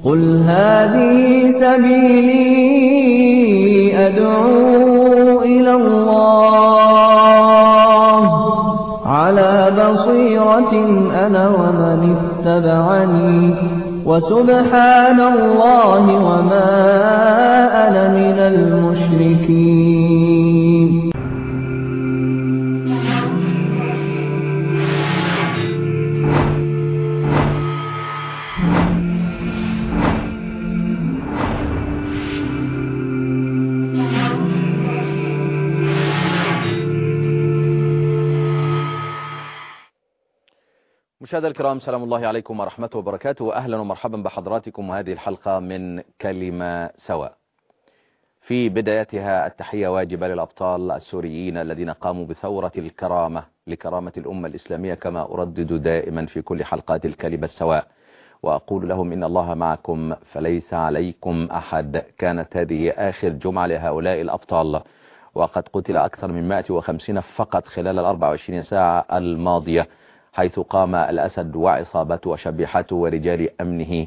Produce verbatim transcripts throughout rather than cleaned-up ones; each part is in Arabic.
قل هذه سبيلي أدعو إلى الله على بصيرة أنا ومن اتبعني وسبحان الله وما أنا من المشركين. مشاهدينا الكرام، سلام الله عليكم ورحمته وبركاته، أهلا ومرحبا بحضراتكم وهذه الحلقة من كلمة سواء. في بدايتها التحية واجبة للأبطال السوريين الذين قاموا بثورة الكرامة لكرامة الأمة الإسلامية، كما أردد دائما في كل حلقات الكلمة السواء وأقول لهم إن الله معكم فليس عليكم أحد. كانت هذه آخر جمعة لهؤلاء الأبطال، وقد قتل أكثر من مئة وخمسين فقط خلال الأربع وعشرين ساعة الماضية، حيث قام الأسد وعصابته وشبيحته ورجال أمنه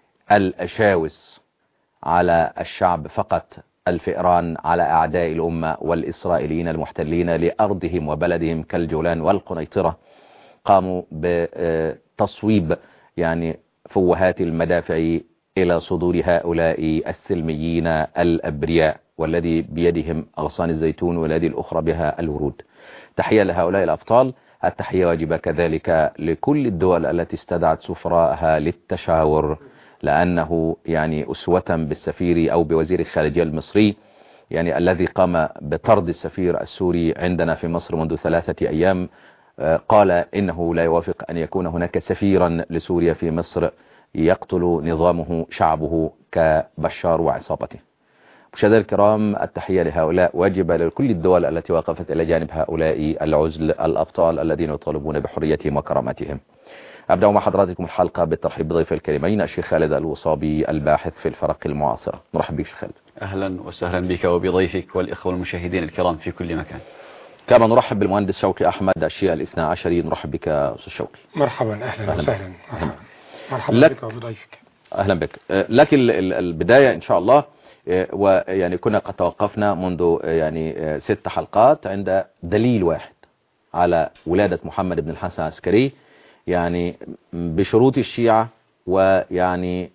الأشاوس على الشعب فقط، الفئران على أعداء الأمة والإسرائيليين المحتلين لأرضهم وبلدهم كالجولان والقنيطرة. قاموا بتصويب يعني فوهات المدافع إلى صدور هؤلاء السلميين الأبرياء، والذي بيدهم أغصان الزيتون والذي الأخرى بها الورود. تحية لهؤلاء الأبطال. التحية واجبة كذلك لكل الدول التي استدعت سفراءها للتشاور، لأنه يعني أسوة بالسفير أو بوزير الخارجية المصري يعني الذي قام بطرد السفير السوري عندنا في مصر منذ ثلاثة أيام، قال إنه لا يوافق أن يكون هناك سفيرا لسوريا في مصر يقتل نظامه شعبه كبشار وعصابته. مشاهدينا الكرام، التحية لهؤلاء واجبة لكل الدول التي وقفت إلى جانب هؤلاء العزل الأبطال الذين يطالبون بحريتهم وكرامتهم. أبدأ مع حضراتكم الحلقة بالترحيب بضيف الكريمين الشيخ خالد الوصابي الباحث في الفرق المعاصرة. مرحبا بك شيخ خالد. أهلا وسهلا بك وبضيفك والإخوة المشاهدين الكرام في كل مكان. كما نرحب بالمهندس شوقي أحمد الشيعي الاثنى عشري. نرحب بك أستاذ شوقي. مرحبا، أهلا وسهلا. مرحبا, مرحبا لك بك وبضيفك. أهلا بك. لك البداية إن شاء الله، ويعني كنا قد توقفنا منذ يعني ست حلقات عند دليل واحد على ولادة محمد بن الحسن العسكري، يعني بشروط الشيعة ويعني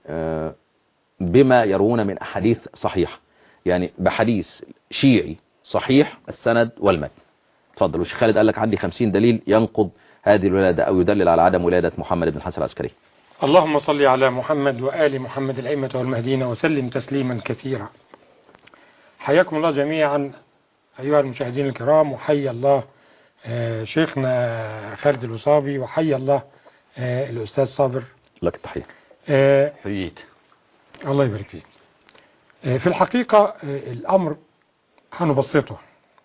بما يروون من أحاديث صحيحة، يعني بحديث شيعي صحيح السند والمتن. تفضل. والشيخ خالد قال لك عندي خمسين دليل ينقض هذه الولادة أو يدلل على عدم ولادة محمد بن الحسن العسكري. اللهم صل على محمد وآل محمد الأئمة والمهديين وسلم تسليما كثيرا. حياكم الله جميعا أيها المشاهدين الكرام، وحيا الله شيخنا خالد الوصابي، وحيا الله الأستاذ صابر. لك التحية. حييت. الله يبارك فيك. في الحقيقة الأمر هنبسطه.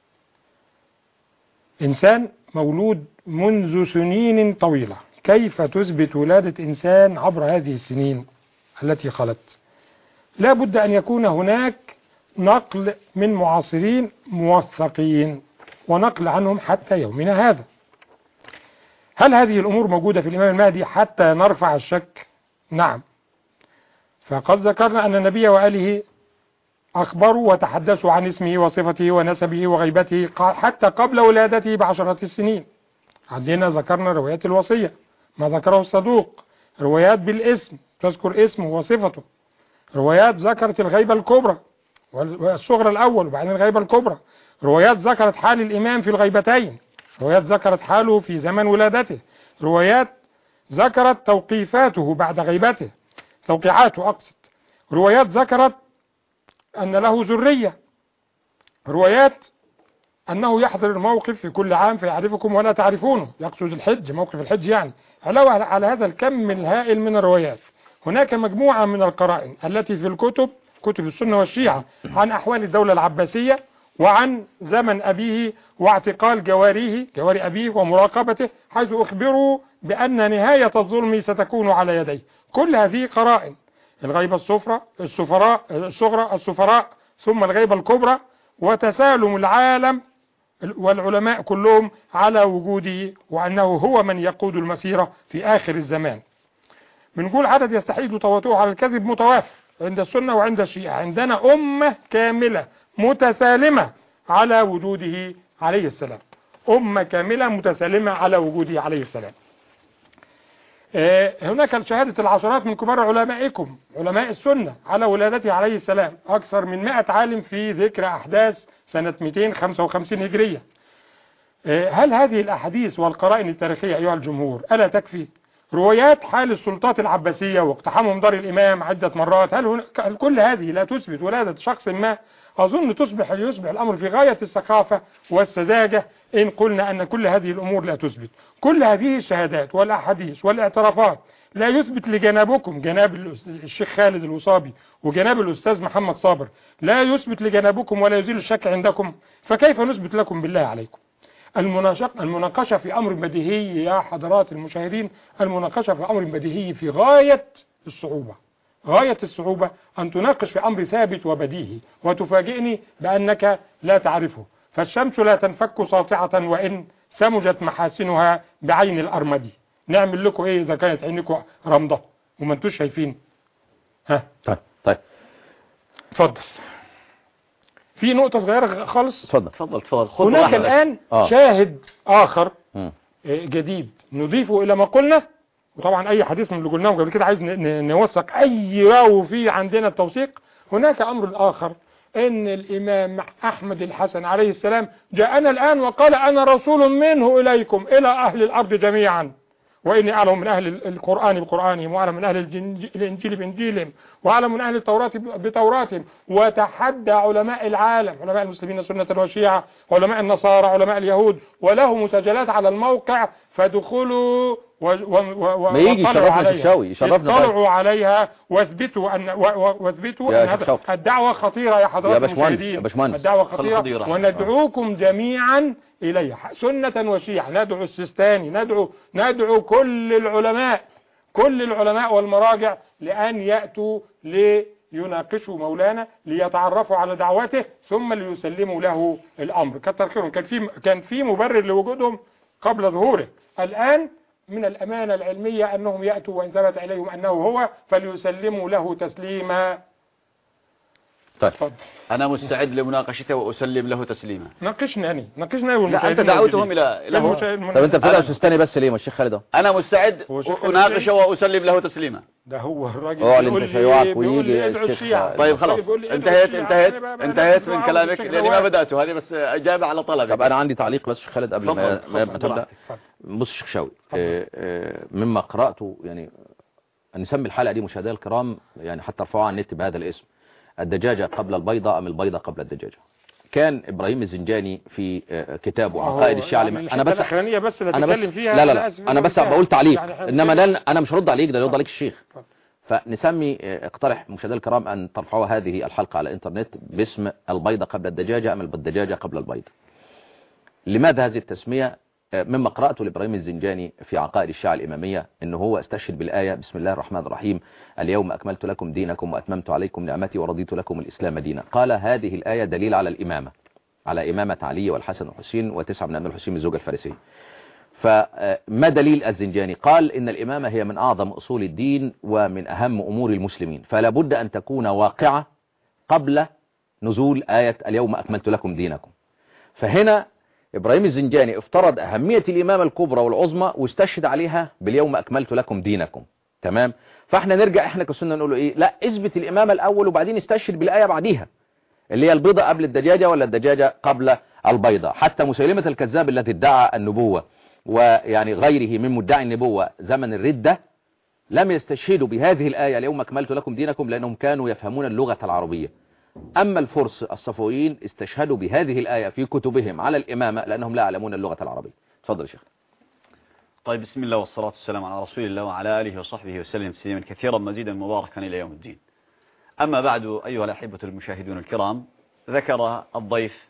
إنسان مولود منذ سنين طويلة، كيف تثبت ولادة إنسان عبر هذه السنين التي خلت؟ لا بد أن يكون هناك نقل من معاصرين موثقين ونقل عنهم حتى يومنا هذا. هل هذه الأمور موجودة في الإمام المهدي حتى نرفع الشك؟ نعم. فقد ذكرنا أن النبي وآله أخبروا وتحدثوا عن اسمه وصفته ونسبه وغيبته حتى قبل ولادته بعشرة السنين. عندنا ذكرنا روايات الوصية، ما ذكره الصدوق، روايات بالاسم تذكر اسمه وصفته، روايات ذكرت الغيبة الكبرى والصغرى الأول وبعدين الغيبة الكبرى، روايات ذكرت حال الإمام في الغيبتين، روايات ذكرت حاله في زمن ولادته، روايات ذكرت توقيفاته بعد غيبته، توقيعاته أقصد، روايات ذكرت أن له ذرية، روايات أنه يحضر الموقف في كل عام فيعرفكم ولا تعرفونه، يقصد الحج، موقف الحج يعني. علاوة على هذا الكم الهائل من الروايات، هناك مجموعة من القرائن التي في الكتب، كتب السنة والشيعة، عن أحوال الدولة العباسية وعن زمن أبيه واعتقال جواريه جواري أبيه ومراقبته، حيث أخبروا بأن نهاية الظلم ستكون على يديه. كل هذه قرائن، الغيبة الصفراء السفراء الصغرى السفراء ثم الغيبة الكبرى، وتسالم العالم والعلماء كلهم على وجوده وأنه هو من يقود المسيرة في آخر الزمان. بنقول عدد يستحيل تواطؤه على الكذب متوافر عند السنة وعند الشيعة. عندنا أمة كاملة متسالمة على وجوده عليه السلام، أمة كاملة متسالمة على وجوده عليه السلام. هناك شهادة العشرات من كبار علمائكم علماء السنة على ولادته عليه السلام، أكثر من مئة عالم في ذكر أحداث سنة مئتين وخمسة وخمسين هجرية. هل هذه الأحاديث والقرائن التاريخية أيها الجمهور ألا تكفي؟ روايات حال السلطات العباسية واقتحامهم دار الإمام عدة مرات، هل, هل كل هذه لا تثبت ولادة شخص ما؟ أظن تصبح يصبح الأمر في غاية السخافة والسذاجة إن قلنا أن كل هذه الأمور لا تثبت. كل هذه الشهادات والأحاديث والاعترافات لا يثبت لجنابكم، جناب الشيخ خالد الوصابي وجناب الأستاذ محمد صابر، لا يثبت لجنابكم ولا يزيل الشك عندكم، فكيف نثبت لكم بالله عليكم؟ المناقشة في أمر بديهي يا حضرات المشاهدين، المناقشة في أمر بديهي في غاية الصعوبة، غاية الصعوبة أن تناقش في أمر ثابت وبديهي وتفاجئني بأنك لا تعرفه. فالشمس لا تنفك ساطعة وإن سمجت محاسنها بعين الأرمدي. نعمل لكم إيه إذا كانت عينكم رمضة وما انتوش شايفين؟ ها طيب طيب اتفضل. في نقطة صغيرة خالص. اتفضل تفضل تفضل. هناك الآن آه. شاهد آخر م. جديد نضيفه إلى ما قلنا، وطبعا أي حديث من اللي قلناهم قبل كده عايز نوثق أي راو فيه عندنا التوثيق. هناك أمر آخر، إن الإمام أحمد الحسن عليه السلام جاءنا الآن وقال أنا رسول منه إليكم إلى أهل الأرض جميعا، وإني أعلم من أهل القرآن بقرآنهم، وأعلم من أهل الإنجيل بإنجيلهم، وأعلم من أهل التوراة بتوراتهم. وتحدى علماء العالم، علماء المسلمين السنة والشيعة، علماء النصارى، علماء اليهود، وله مسجلات على الموقع، فدخلوا ما يجي يشرفنا الشاوي يشرفنا اطلعوا عليها واثبتوا ان واثبتوا ان هذا الدعوة خطيرة يا حضرات المشاهدين، الدعوة خطيرة وندعوكم جميعا إليها سنة وشيعة. ندعو السيستاني، ندعو ندعو كل العلماء كل العلماء والمراجع لأن يأتوا ليناقشوا مولانا، ليتعرفوا على دعوته، ثم ليسلموا له الأمر. كتر خيرهم، كان في كان في مبرر لوجودهم قبل ظهوره. الآن من الأمانة العلمية أنهم يأتوا وإن ثبت إليهم أنه هو فليسلموا له تسليما. طيب فضل. أنا مستعد لمناقشته وأسلم له تسليما. ناقشني أنا ناقشني لا أنت دعوتهم إلى له. طب أنت بتدعو سيستاني بس ليه؟ ما الشيخ خالد أنا مستعد أناقشه وأسلم له تسليما. ده هو الراجل يقول لي ويجي الشيخ. طيب خلاص انتهيت انتهيت انتهيت من كلامك لأني ما بدأته، هذه بس إجابة على طلبك. طب أنا عندي تعليق بس شيخ خالد قبل ما ما تبدأ. بص شيخ شاوي، مما قرأته يعني نسمي الحلقة دي مشاهدينا الكرام يعني حتى ارفعوها على النت بهذا الاسم: الدجاجة قبل البيضة أم البيضة قبل الدجاجة. كان إبراهيم الزنجاني في كتابه عقائد الشيعة يعني أنا بس بس أنا بس فيها لا لا لا أنا بس بقول تعليق يعني إنما لا أنا مش هرد عليك، ده يرد عليك الشيخ. فنسمي اقترح مشاهدينا الكرام أن ترفعوا هذه الحلقة على الإنترنت باسم البيضة قبل الدجاجة أم الدجاجة قبل البيضة. لماذا هذه التسمية؟ مما قرأته لإبراهيم الزنجاني في عقائد الشيعة الإمامية إنه هو استشهد بالآية بسم الله الرحمن الرحيم اليوم أكملت لكم دينكم وأتممت عليكم نعمتي ورضيت لكم الإسلام دينا. قال هذه الآية دليل على الإمامة، على إمامة علي والحسن والحسين وتسعة من أبناء الحسين من الزوجة الفارسية. فما دليل الزنجاني؟ قال إن الإمامة هي من أعظم أصول الدين ومن أهم أمور المسلمين، فلا بد أن تكون واقعة قبل نزول آية اليوم أكملت لكم دينكم. فهنا إبراهيم الزنجاني افترض أهمية الإمامة الكبرى والعظمى واستشهد عليها باليوم أكملت لكم دينكم. تمام؟ فاحنا نرجع احنا كسنة نقول ايه؟ لا اثبت الإمامة الأول وبعدين استشهد بالآية بعديها اللي هي البيضة قبل الدجاجة ولا الدجاجة قبل البيضة. حتى مسيلمة الكذاب الذي ادعى النبوة ويعني غيره من مدعي النبوة زمن الردة لم يستشهدوا بهذه الآية اليوم أكملت لكم دينكم لأنهم كانوا يفهمون اللغة العربية. أما الفرس الصفويين استشهدوا بهذه الآية في كتبهم على الإمامة لأنهم لا يعلمون اللغة العربية. تفضل يا شيخ. طيب بسم الله والصلاة والسلام على رسول الله وعلى آله وصحبه وسلم تسليما كثيرا مزيدا مباركا إلى يوم الدين. أما بعد أيها الأحبة المشاهدون الكرام، ذكر الضيف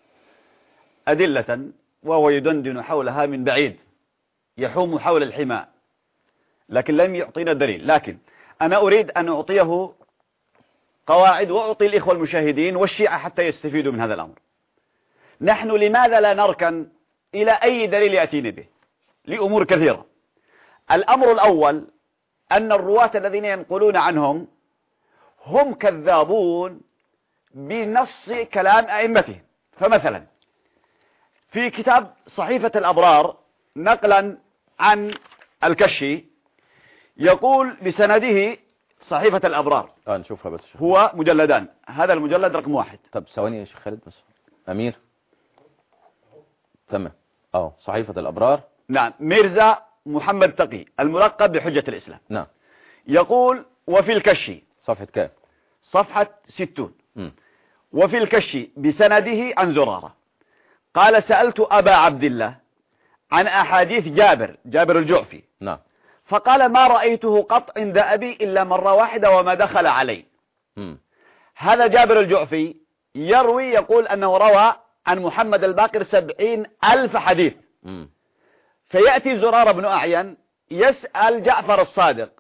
أدلة وهو يدندن حولها من بعيد يحوم حول الحماء، لكن لم يعطينا دليل. لكن أنا أريد أن أعطيه قواعد وأعطي الإخوة المشاهدين والشيعة حتى يستفيدوا من هذا الأمر. نحن لماذا لا نركن إلى أي دليل يأتينا به؟ لأمور كثيرة. الأمر الأول أن الرواة الذين ينقلون عنهم هم كذابون بنص كلام أئمتهم. فمثلا في كتاب صحيفة الأبرار نقلا عن الكشي يقول بسنده صحيفة الأبرار اه نشوفها بس. هو مجلدان، هذا المجلد رقم واحد. طب ثواني يا شيخ خالد بس. أمير تمام. اه صحيفة الأبرار. نعم. ميرزا محمد تقي الملقب بحجة الإسلام. نعم. يقول وفي الكشي صفحة كام؟ صفحة ستون. م. وفي الكشي بسنده عن زرارة قال سألت أبا عبد الله عن أحاديث جابر جابر الجعفي. نعم. فقال ما رأيته قط عند أبي إلا مرة واحدة وما دخل علي. م. هذا جابر الجعفي يروي يقول أنه روى عن محمد الباقر سبعين ألف حديث. م. فيأتي زرار بن أعين يسأل جعفر الصادق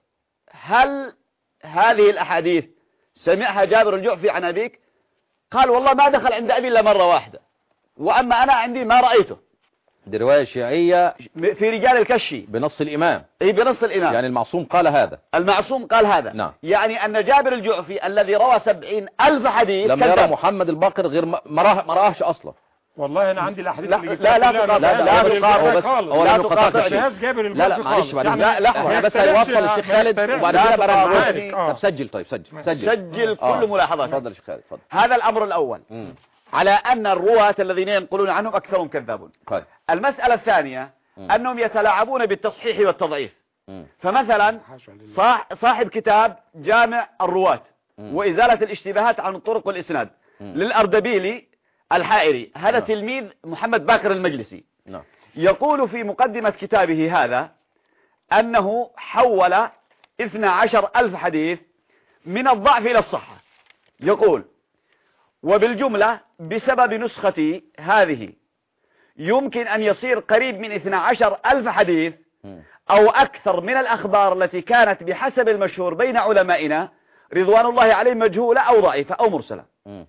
هل هذه الأحاديث سمعها جابر الجعفي عن أبيك؟ قال والله ما دخل عند أبي إلا مرة واحدة، وأما أنا عندي ما رأيته. دي رواية شيعية في رجال الكشي بنص الإمام. أي بنص الإمام. يعني المعصوم قال هذا. المعصوم قال هذا. نعم. يعني أن جابر الجعفي الذي روى سبعين ألف حديث لم يرى محمد الباقر غير ما ما راهش أصلا. والله أنا عندي الأحاديث لا اللي لا لا لا لا لا لا تقاطع جابر لا لا معلش بعد لا لا بس هيوصل الشيخ خالد وبعد كده برد. طب سجل. طيب سجل سجل سجل كل ملاحظات. اتفضل يا شيخ خالد اتفضل. هذا الأمر الأول مم. على أن الرواة الذين ينقلون عنهم أكثرهم كذابون. طيب. المسألة الثانية مم. أنهم يتلاعبون بالتصحيح والتضعيف. مم. فمثلا صاحب كتاب جامع الرواة مم. وإزالة الاشتباهات عن الطرق والإسناد مم. للأردبيلي الحائري، هذا نعم. تلميذ محمد باقر المجلسي. نعم. يقول في مقدمة كتابه هذا أنه حول اثني عشر ألف حديث من الضعف إلى الصحة. يقول وبالجملة بسبب نسختي هذه يمكن أن يصير قريب من اثني عشر ألف حديث أو أكثر من الأخبار التي كانت بحسب المشهور بين علمائنا رضوان الله عليهم مجهولة أو ضعيفة أو مرسلة.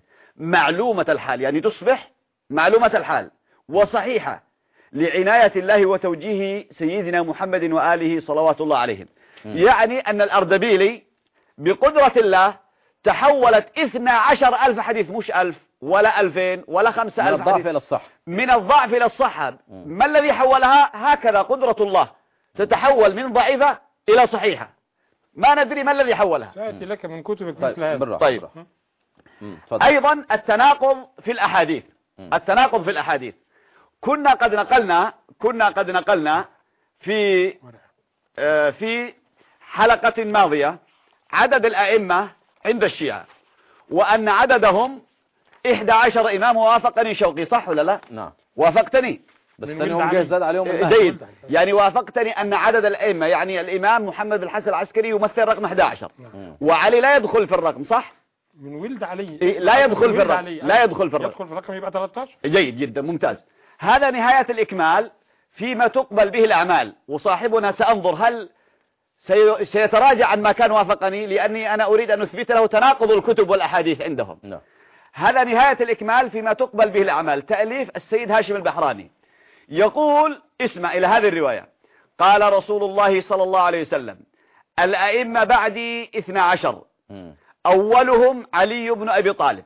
معلومة الحال يعني تصبح معلومة الحال وصحيحة لعناية الله وتوجيه سيدنا محمد وآله صلوات الله عليهم. يعني أن الأردبيلي بقدرة الله تحولت اثني عشر ألف حديث مش ألف ولا ألفين ولا خمسة ألف من الضعف حديث إلى الصح من الضعف إلى الصحة. ما الذي حولها؟ هكذا قدرة الله تتحول من ضعيفة إلى صحيحة. ما ندري ما الذي حولها. سأتي لك من كتبك طيب. مثل هذا. طيب. أيضا التناقض في الأحاديث. التناقض في الأحاديث كنا قد نقلنا كنا قد نقلنا في آه في حلقة ماضية عدد الأئمة عند الشيعة وأن عددهم إحدى عشر إمام. وافقني شوقي صح ولا لا؟ نعم وافقتني. بس ثانيهم جه زاد عليهم جيد. يعني وافقتني أن عدد الأئمة يعني الإمام محمد بن الحسن العسكري يمثل رقم أحد عشر. نعم. وعلي لا يدخل في الرقم صح؟ من ولد علي إيه لا يدخل في الرقم. لا يدخل في الرقم. يدخل في الرقم يبقى ثلاثة عشر. جيد جدا ممتاز. هذا نهاية الإكمال فيما تقبل به الأعمال. وصاحبنا سأنظر هل سيتراجع عن ما كان وافقني لأني أنا أريد أن أثبت له تناقض الكتب والأحاديث عندهم. لا. هذا نهاية الإكمال فيما تقبل به الأعمال. تأليف السيد هاشم البحراني. يقول اسمع إلى هذه الرواية. قال رسول الله صلى الله عليه وسلم الأئمة بعدي اثنى عشر أولهم علي بن أبي طالب.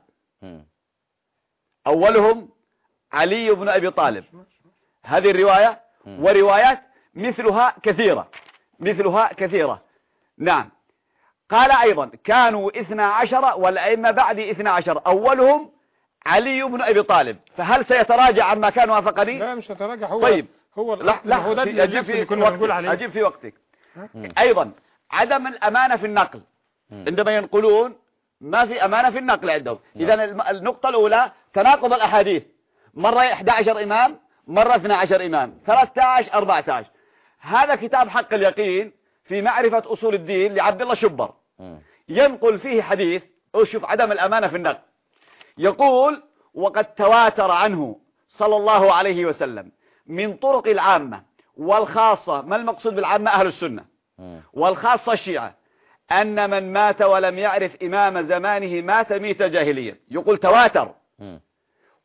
أولهم علي بن أبي طالب. هذه الرواية وروايات مثلها كثيرة مثلها كثيرة. نعم. قال أيضا كانوا اثنى عشر والأئمة بعدي اثنى عشر أولهم علي بن أبي طالب. فهل سيتراجع عما كان وافقني؟ لا مش هيتراجع. هو طيب هو لا لا هو ده أجيب في وقتك. أجيب في وقتك. أيضا عدم الأمانة في النقل. عندما ينقلون ما في أمانة في النقل عندهم. إذا النقطة الأولى تناقض الأحاديث. مرة أحد عشر إمام مرة اثني عشر إمام ثلاثة عشر أربعة عشر. هذا كتاب حق اليقين في معرفة أصول الدين لعبد الله شبر. ينقل فيه حديث أشوف عدم الأمانة في النقل. يقول وقد تواتر عنه صلى الله عليه وسلم من طرق العامة والخاصة. ما المقصود بالعامة؟ أهل السنة. والخاصة الشيعة أن من مات ولم يعرف إمام زمانه مات ميت جاهلية. يقول تواتر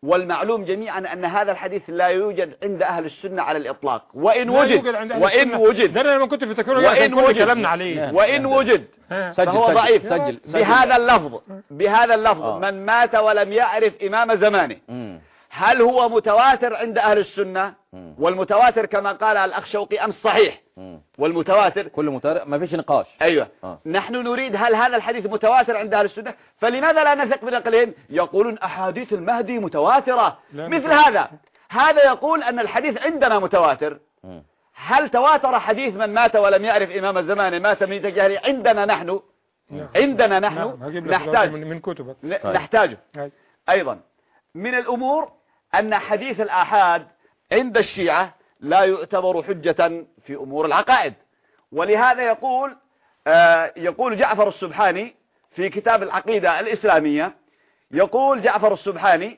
والمعلوم جميعا أن هذا الحديث لا يوجد عند أهل السنة على الإطلاق، وإن لا وجد يوجد عند أهل وإن السنة. وجد ده أنا لما كنت في تكوين وإن وجد كلامنا عليه. وإن وجد ها. سجل فهو سجل ضعيف سجل سجل بهذا اللفظ بهذا اللفظ آه. من مات ولم يعرف إمام زمانه. مم. هل هو متواتر عند أهل السنة؟ مم. والمتواتر كما قال الأخ شوقي أمس صحيح، مم. والمتواتر كل متارق ما فيش نقاش. أيوة. آه. نحن نريد هل هذا الحديث متواتر عند أهل السنة؟ فلماذا لا نثق بنقلهم؟ يقولون أحاديث المهدي متواترة مثل متواتر. هذا. هذا يقول أن الحديث عندنا متواتر. مم. هل تواتر حديث من مات ولم يعرف إمام الزمان مات من جهله عندنا نحن؟ نعم. عندنا نحن نعم. هجيب لك نحتاج من, من كتبك. ن- نحتاجه. هاي. أيضا من الأمور أن حديث الآحاد عند الشيعة لا يعتبر حجة في أمور العقائد، ولهذا يقول آه يقول جعفر السبحاني في كتاب العقيدة الإسلامية، يقول جعفر السبحاني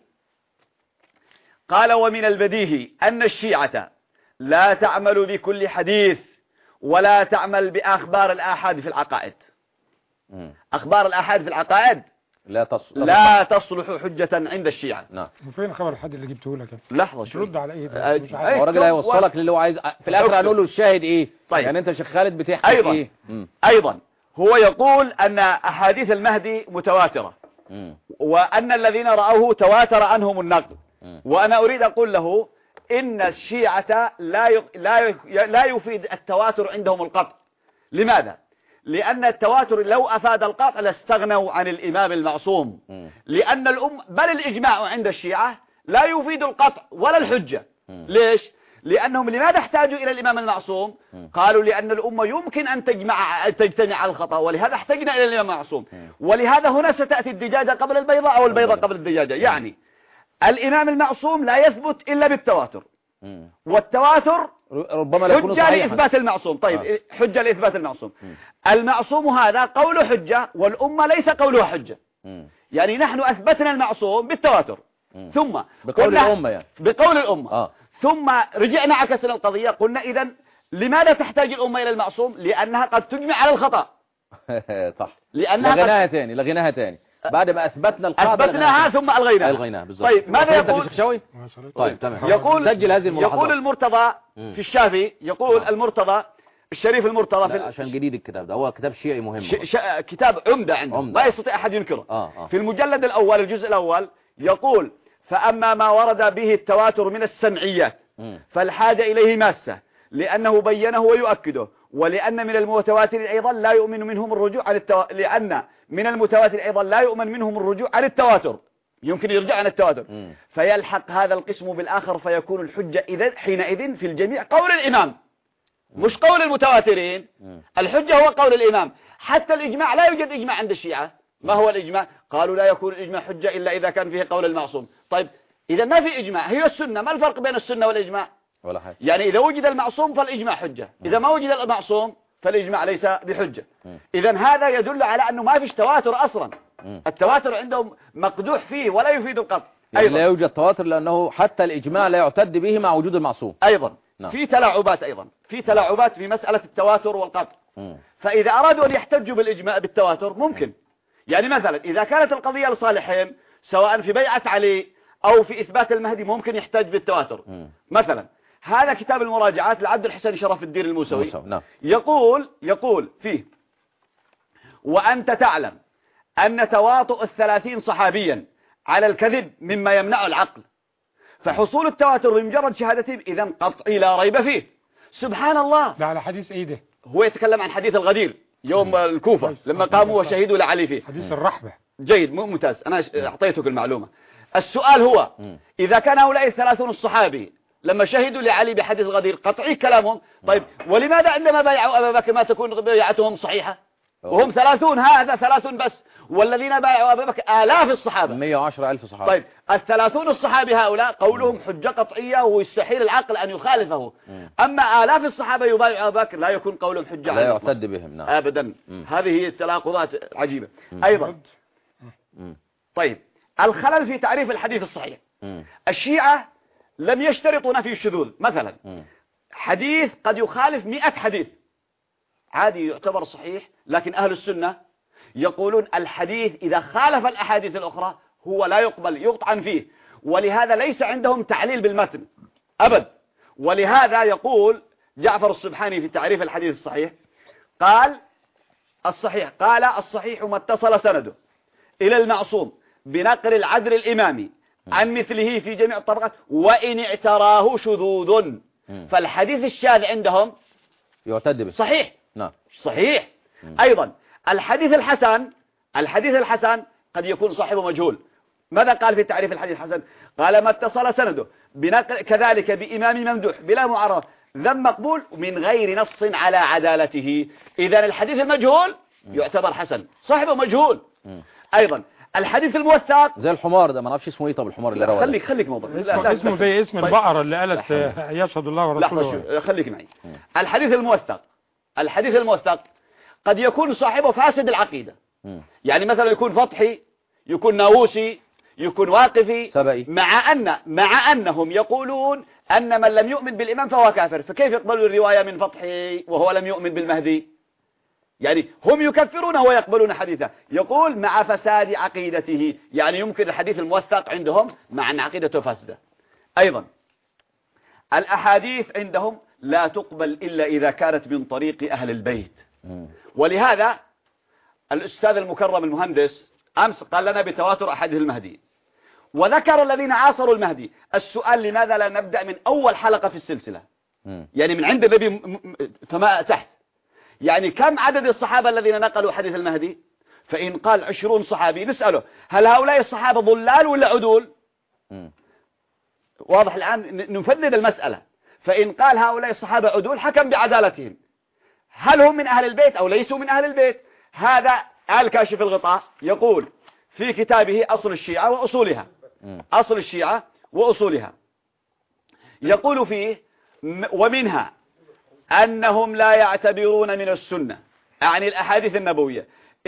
قال: ومن البديهي أن الشيعة لا تعمل بكل حديث ولا تعمل بأخبار الآحاد في العقائد. مم. أخبار الآحاد في العقائد لا تصل لا تصلح حجة عند الشيعة. نعم. وفين خبر الحد اللي جبته لك؟ لحظة شوي. ترد على ايه آه، ده؟ مش أي- عارف. هو الراجل هيوصلك للي هو عايز في الاخر اكتب. هنقول له الشاهد ايه. طيب. يعني انت يا شيخ خالد بتحكي أيضا. ايه. مم. أيضا هو يقول أن أحاديث المهدي متواترة، مم. وأن الذين رأوه تواتر عنهم النقل. مم. وأنا أريد أقول له إن الشيعة لا ي... لا ي... لا يفيد التواتر عندهم القطع. لماذا؟ لأن التواتر لو أفاد القطع لاستغنوا عن الإمام المعصوم. مم. لأن الأم بل الإجماع عند الشيعة لا يفيد القطع ولا الحجة. مم. ليش؟ لأنهم لماذا احتاجوا إلى الإمام المعصوم؟ مم. قالوا لأن الأمة يمكن أن تجمع تجتمع على الخطأ، ولهذا احتجنا إلى الإمام المعصوم. مم. ولهذا هنا ستأتي الدجاجة قبل البيضة أو البيضة قبل الدجاجة. يعني الإمام المعصوم لا يثبت إلا بالتواتر، مم. والتواتر ربما لا يكون حجة صحيحا. لإثبات المعصوم. طيب آه. حجة لإثبات المعصوم. مم. المعصوم هذا قول حجة، والأمة ليس قولها حجة. مم. يعني نحن أثبتنا المعصوم بالتواتر، مم. ثم بقول قلنا- الأمة يعني. بقول الأمة. اه ثم رجعنا عكسنا القضية، قلنا إذا لماذا تحتاج الأمة إلى المعصوم؟ لأنها قد تجمع على الخطأ. صح. لأنها لغيناها قد تاني لغيناها تاني بعد ما اثبتنا القاعده أثبتناها ثم ألغيناها. الغيناها بالظبط. طيب ماذا وصلت يقول؟ يا شيخ شوقي؟ طيب تمام. يقول سجل هذه الملاحظات. يقول المرتضى مم. في الشافعي، يقول نعم. المرتضى الشريف المرتضى في لا، ال- عشان جديد الكتاب ده، هو كتاب شيعي مهم. ش... ش... كتاب عمدة عنده عمدة. ما يستطيع أحد ينكره. آه آه. في المجلد الأول الجزء الأول يقول: فأما ما ورد به التواتر من السمعيات مم. فالحاجة إليه ماسة، لأنه بينه ويؤكده، ولأن من المتواتر أيضا لا يؤمن منهم الرجوع عن التو... لأن من المتواتر أيضا لا يؤمن منهم الرجوع عن التواتر، يمكن يرجع عن التواتر. مم. فيلحق هذا القسم بالآخر، فيكون الحجة إذن حينئذ في الجميع قول الإمام، مش قول المتواترين. مم. الحجة هو قول الإمام. حتى الإجماع لا يوجد إجماع عند الشيعة. ما هو الإجماع؟ قالوا لا يكون الإجماع حجة إلا إذا كان فيه قول المعصوم. طيب إذا ما في إجماع، هي السنة، ما الفرق بين السنة والإجماع؟ ولا حاجة. يعني إذا وجد المعصوم فالإجماع حجة، إذا ما وجد المعصوم فالإجماع ليس بحجة. مم. إذا هذا يدل على أنه ما فيش تواتر أصلا. مم. التواتر عندهم مقدوح فيه ولا يفيد القطع. يعني لا أيضا يوجد تواتر لأنه حتى الإجماع لا يعتد به مع وجود المعصوم. أيضا نعم. في تلاعبات، أيضا في تلاعبات في مسألة التواتر والقطع. مم. فإذا أرادوا أن يحتجوا بالإجماع بالتواتر ممكن. يعني مثلا إذا كانت القضية لصالحهم سواء في بيعة علي أو في إثبات المهدي ممكن يحتج بالتواتر. مم. مثلا هذا كتاب المراجعات لعبد الحسن شرف الدين الموسوي، موسوي، نعم. يقول يقول فيه: وأنت تعلم أن تواطؤ الثلاثين صحابيا على الكذب مما يمنع العقل، فحصول التواتر بمجرد شهادتهم إذن قطعي لا ريب فيه. سبحان الله. ده على حديث ايه ده؟ هو يتكلم عن حديث الغدير يوم الكوفة كويس. لما قاموا وشهدوا لعلي فيه. حديث الرحبة. جيد، مو ممتاز، أنا أعطيتك المعلومة. السؤال هو: مم. إذا كان هؤلاء الثلاثون الصحابي لما شهدوا لعلي بحديث الغدير قطعي كلامهم، طيب ولماذا عندما بايعوا أبا بكر ما تكون بيعتهم صحيحة وهم ثلاثون؟ هذا ثلاثون بس، والذين بايعوا أبا بكر آلاف الصحابة. مئة وعشرة ألف صحابة. طيب الثلاثون الصحابي هؤلاء قولهم حجة قطعية ويستحيل العقل أن يخالفه. مم. أما آلاف الصحابة يبايعوا أبا بكر لا يكون قولهم حجة لا على الإطلاق. يعتد بهم. نعم. أبدا. مم. هذه هي التناقضات عجيبة. مم. أيضا مم. طيب الخلل في تعريف الحديث الصحيح. مم. الشيعة لم يشترطوا نفي الشذوذ. مثلا مم. حديث قد يخالف مئة حديث عادي يعتبر صحيح، لكن أهل السنة يقولون الحديث إذا خالف الأحاديث الأخرى هو لا يقبل، يطعن فيه. ولهذا ليس عندهم تعليل بالمتن أبد. ولهذا يقول جعفر السبحاني في تعريف الحديث الصحيح قال الصحيح قال الصحيح ما اتصل سنده إلى المعصوم بنقل العدل الإمامي عن مثله في جميع الطبقات وإن اعتراه شذوذ. فالحديث الشاذ عندهم يعتد به صحيح. نعم صحيح. أيضا الحديث الحسن الحديث الحسن قد يكون صاحبه مجهول. ماذا قال في تعريف الحديث الحسن؟ قال ما اتصل سنده بنقل كذلك بإمام ممدوح بلا معارضة ذم مقبول من غير نص على عدالته. إذن الحديث المجهول يعتبر حسن، صاحبه مجهول. أيضا الحديث الموثق زي الحمار ده، ما نعرفش اسمه ايه. طب الحمار اللي روى خليك خليك موضوع اسمه, اسمه زي اسم طيب. البقرة اللي قالت يشهد الله ورسوله. لحظة خليك معي. الحديث الموثق الحديث الموثق قد يكون صاحبه فاسد العقيدة. يعني مثلا يكون فطحي، يكون ناووسي، يكون واقفي، سبئي. مع أن مع أنهم يقولون أن من لم يؤمن بالإمام فهو كافر. فكيف يقبلوا الرواية من فطحي وهو لم يؤمن بالمهدي؟ يعني هم يكفرونه ويقبلون حديثه. يقول مع فساد عقيدته، يعني يمكن الحديث الموثق عندهم مع أن عقيدته فاسدة. أيضا الأحاديث عندهم لا تقبل إلا إذا كانت من طريق أهل البيت. ولهذا الأستاذ المكرم المهندس أمس قال لنا بتواتر أحاديث المهدي، وذكر الذين عاصروا المهدي. السؤال لماذا لا نبدأ من أول حلقة في السلسلة؟ يعني من عند النبي فما تحت. يعني كم عدد الصحابة الذين نقلوا حديث المهدي؟ فإن قال عشرون صحابي نسأله هل هؤلاء الصحابة ضلال ولا عدول؟ واضح الآن نفند المسألة. فإن قال هؤلاء الصحابة عدول حكم بعدالتهم. هل هم من أهل البيت أو ليسوا من أهل البيت؟ هذا الكاشف الغطاء يقول في كتابه أصل الشيعة وأصولها أصل الشيعة وأصولها يقول فيه ومنها أنهم لا يعتبرون من السنة يعني الأحاديث النبوية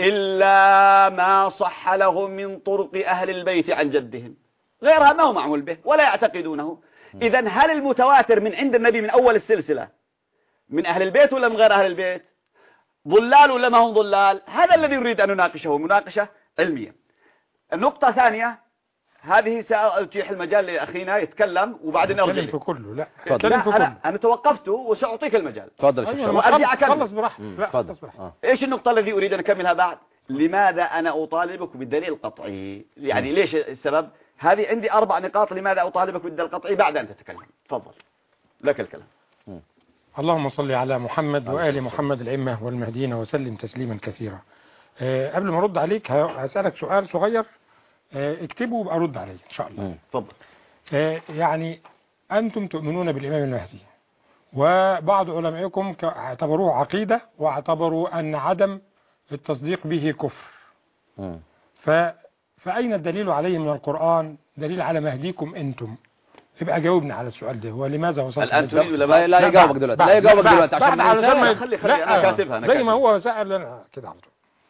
إلا ما صح لهم من طرق أهل البيت عن جدهم، غيرها ما هو معمول به ولا يعتقدونه. إذن هل المتواتر من عند النبي من أول السلسلة من أهل البيت ولا من غير أهل البيت؟ ضلال ولا ما هم ضلال؟ هذا الذي يريد أن نناقشه مناقشة علمية. النقطة الثانية هذه سأتيح المجال لأخينا يتكلم وبعدين أرجع في كله. لا, لا في كله. أنا, أنا توقفت وسأعطيك المجال. تفضل أيوة وأرجع أكمل. خلص براحتك. لا خلص براحتك. إيش النقطة الذي أريد أن أكملها بعد؟ لماذا أنا أطالبك بالدليل القطعي؟ يعني ليش السبب؟ هذه عندي أربع نقاط لماذا أطالبك بالدليل القطعي بعد أن تتكلم. تفضل لك الكلام. م. اللهم صل على محمد وآل محمد الأئمة والمهديين وسلم تسليما كثيرا. أه قبل ما أرد عليك هسألك سؤال صغير، أه اكتبه وابقى أرد عليه إن شاء الله. تفضل. أه يعني أنتم تؤمنون بالإمام المهدي، وبعض علمائكم اعتبروه عقيدة واعتبروا أن عدم التصديق به كفر. م. ف فأين الدليل عليه من القرآن دليل على مهديكم أنتم؟ يبقى جاوبنا على السؤال ده. هو لماذا وصلت الآن تريد ولا لا, لا يجاوبك دلوقتي لا يجاوبك دلوقتي عشان بعد على خلي خلي أنا كاتبها أنا زي ما هو سأل أنا كده على طول.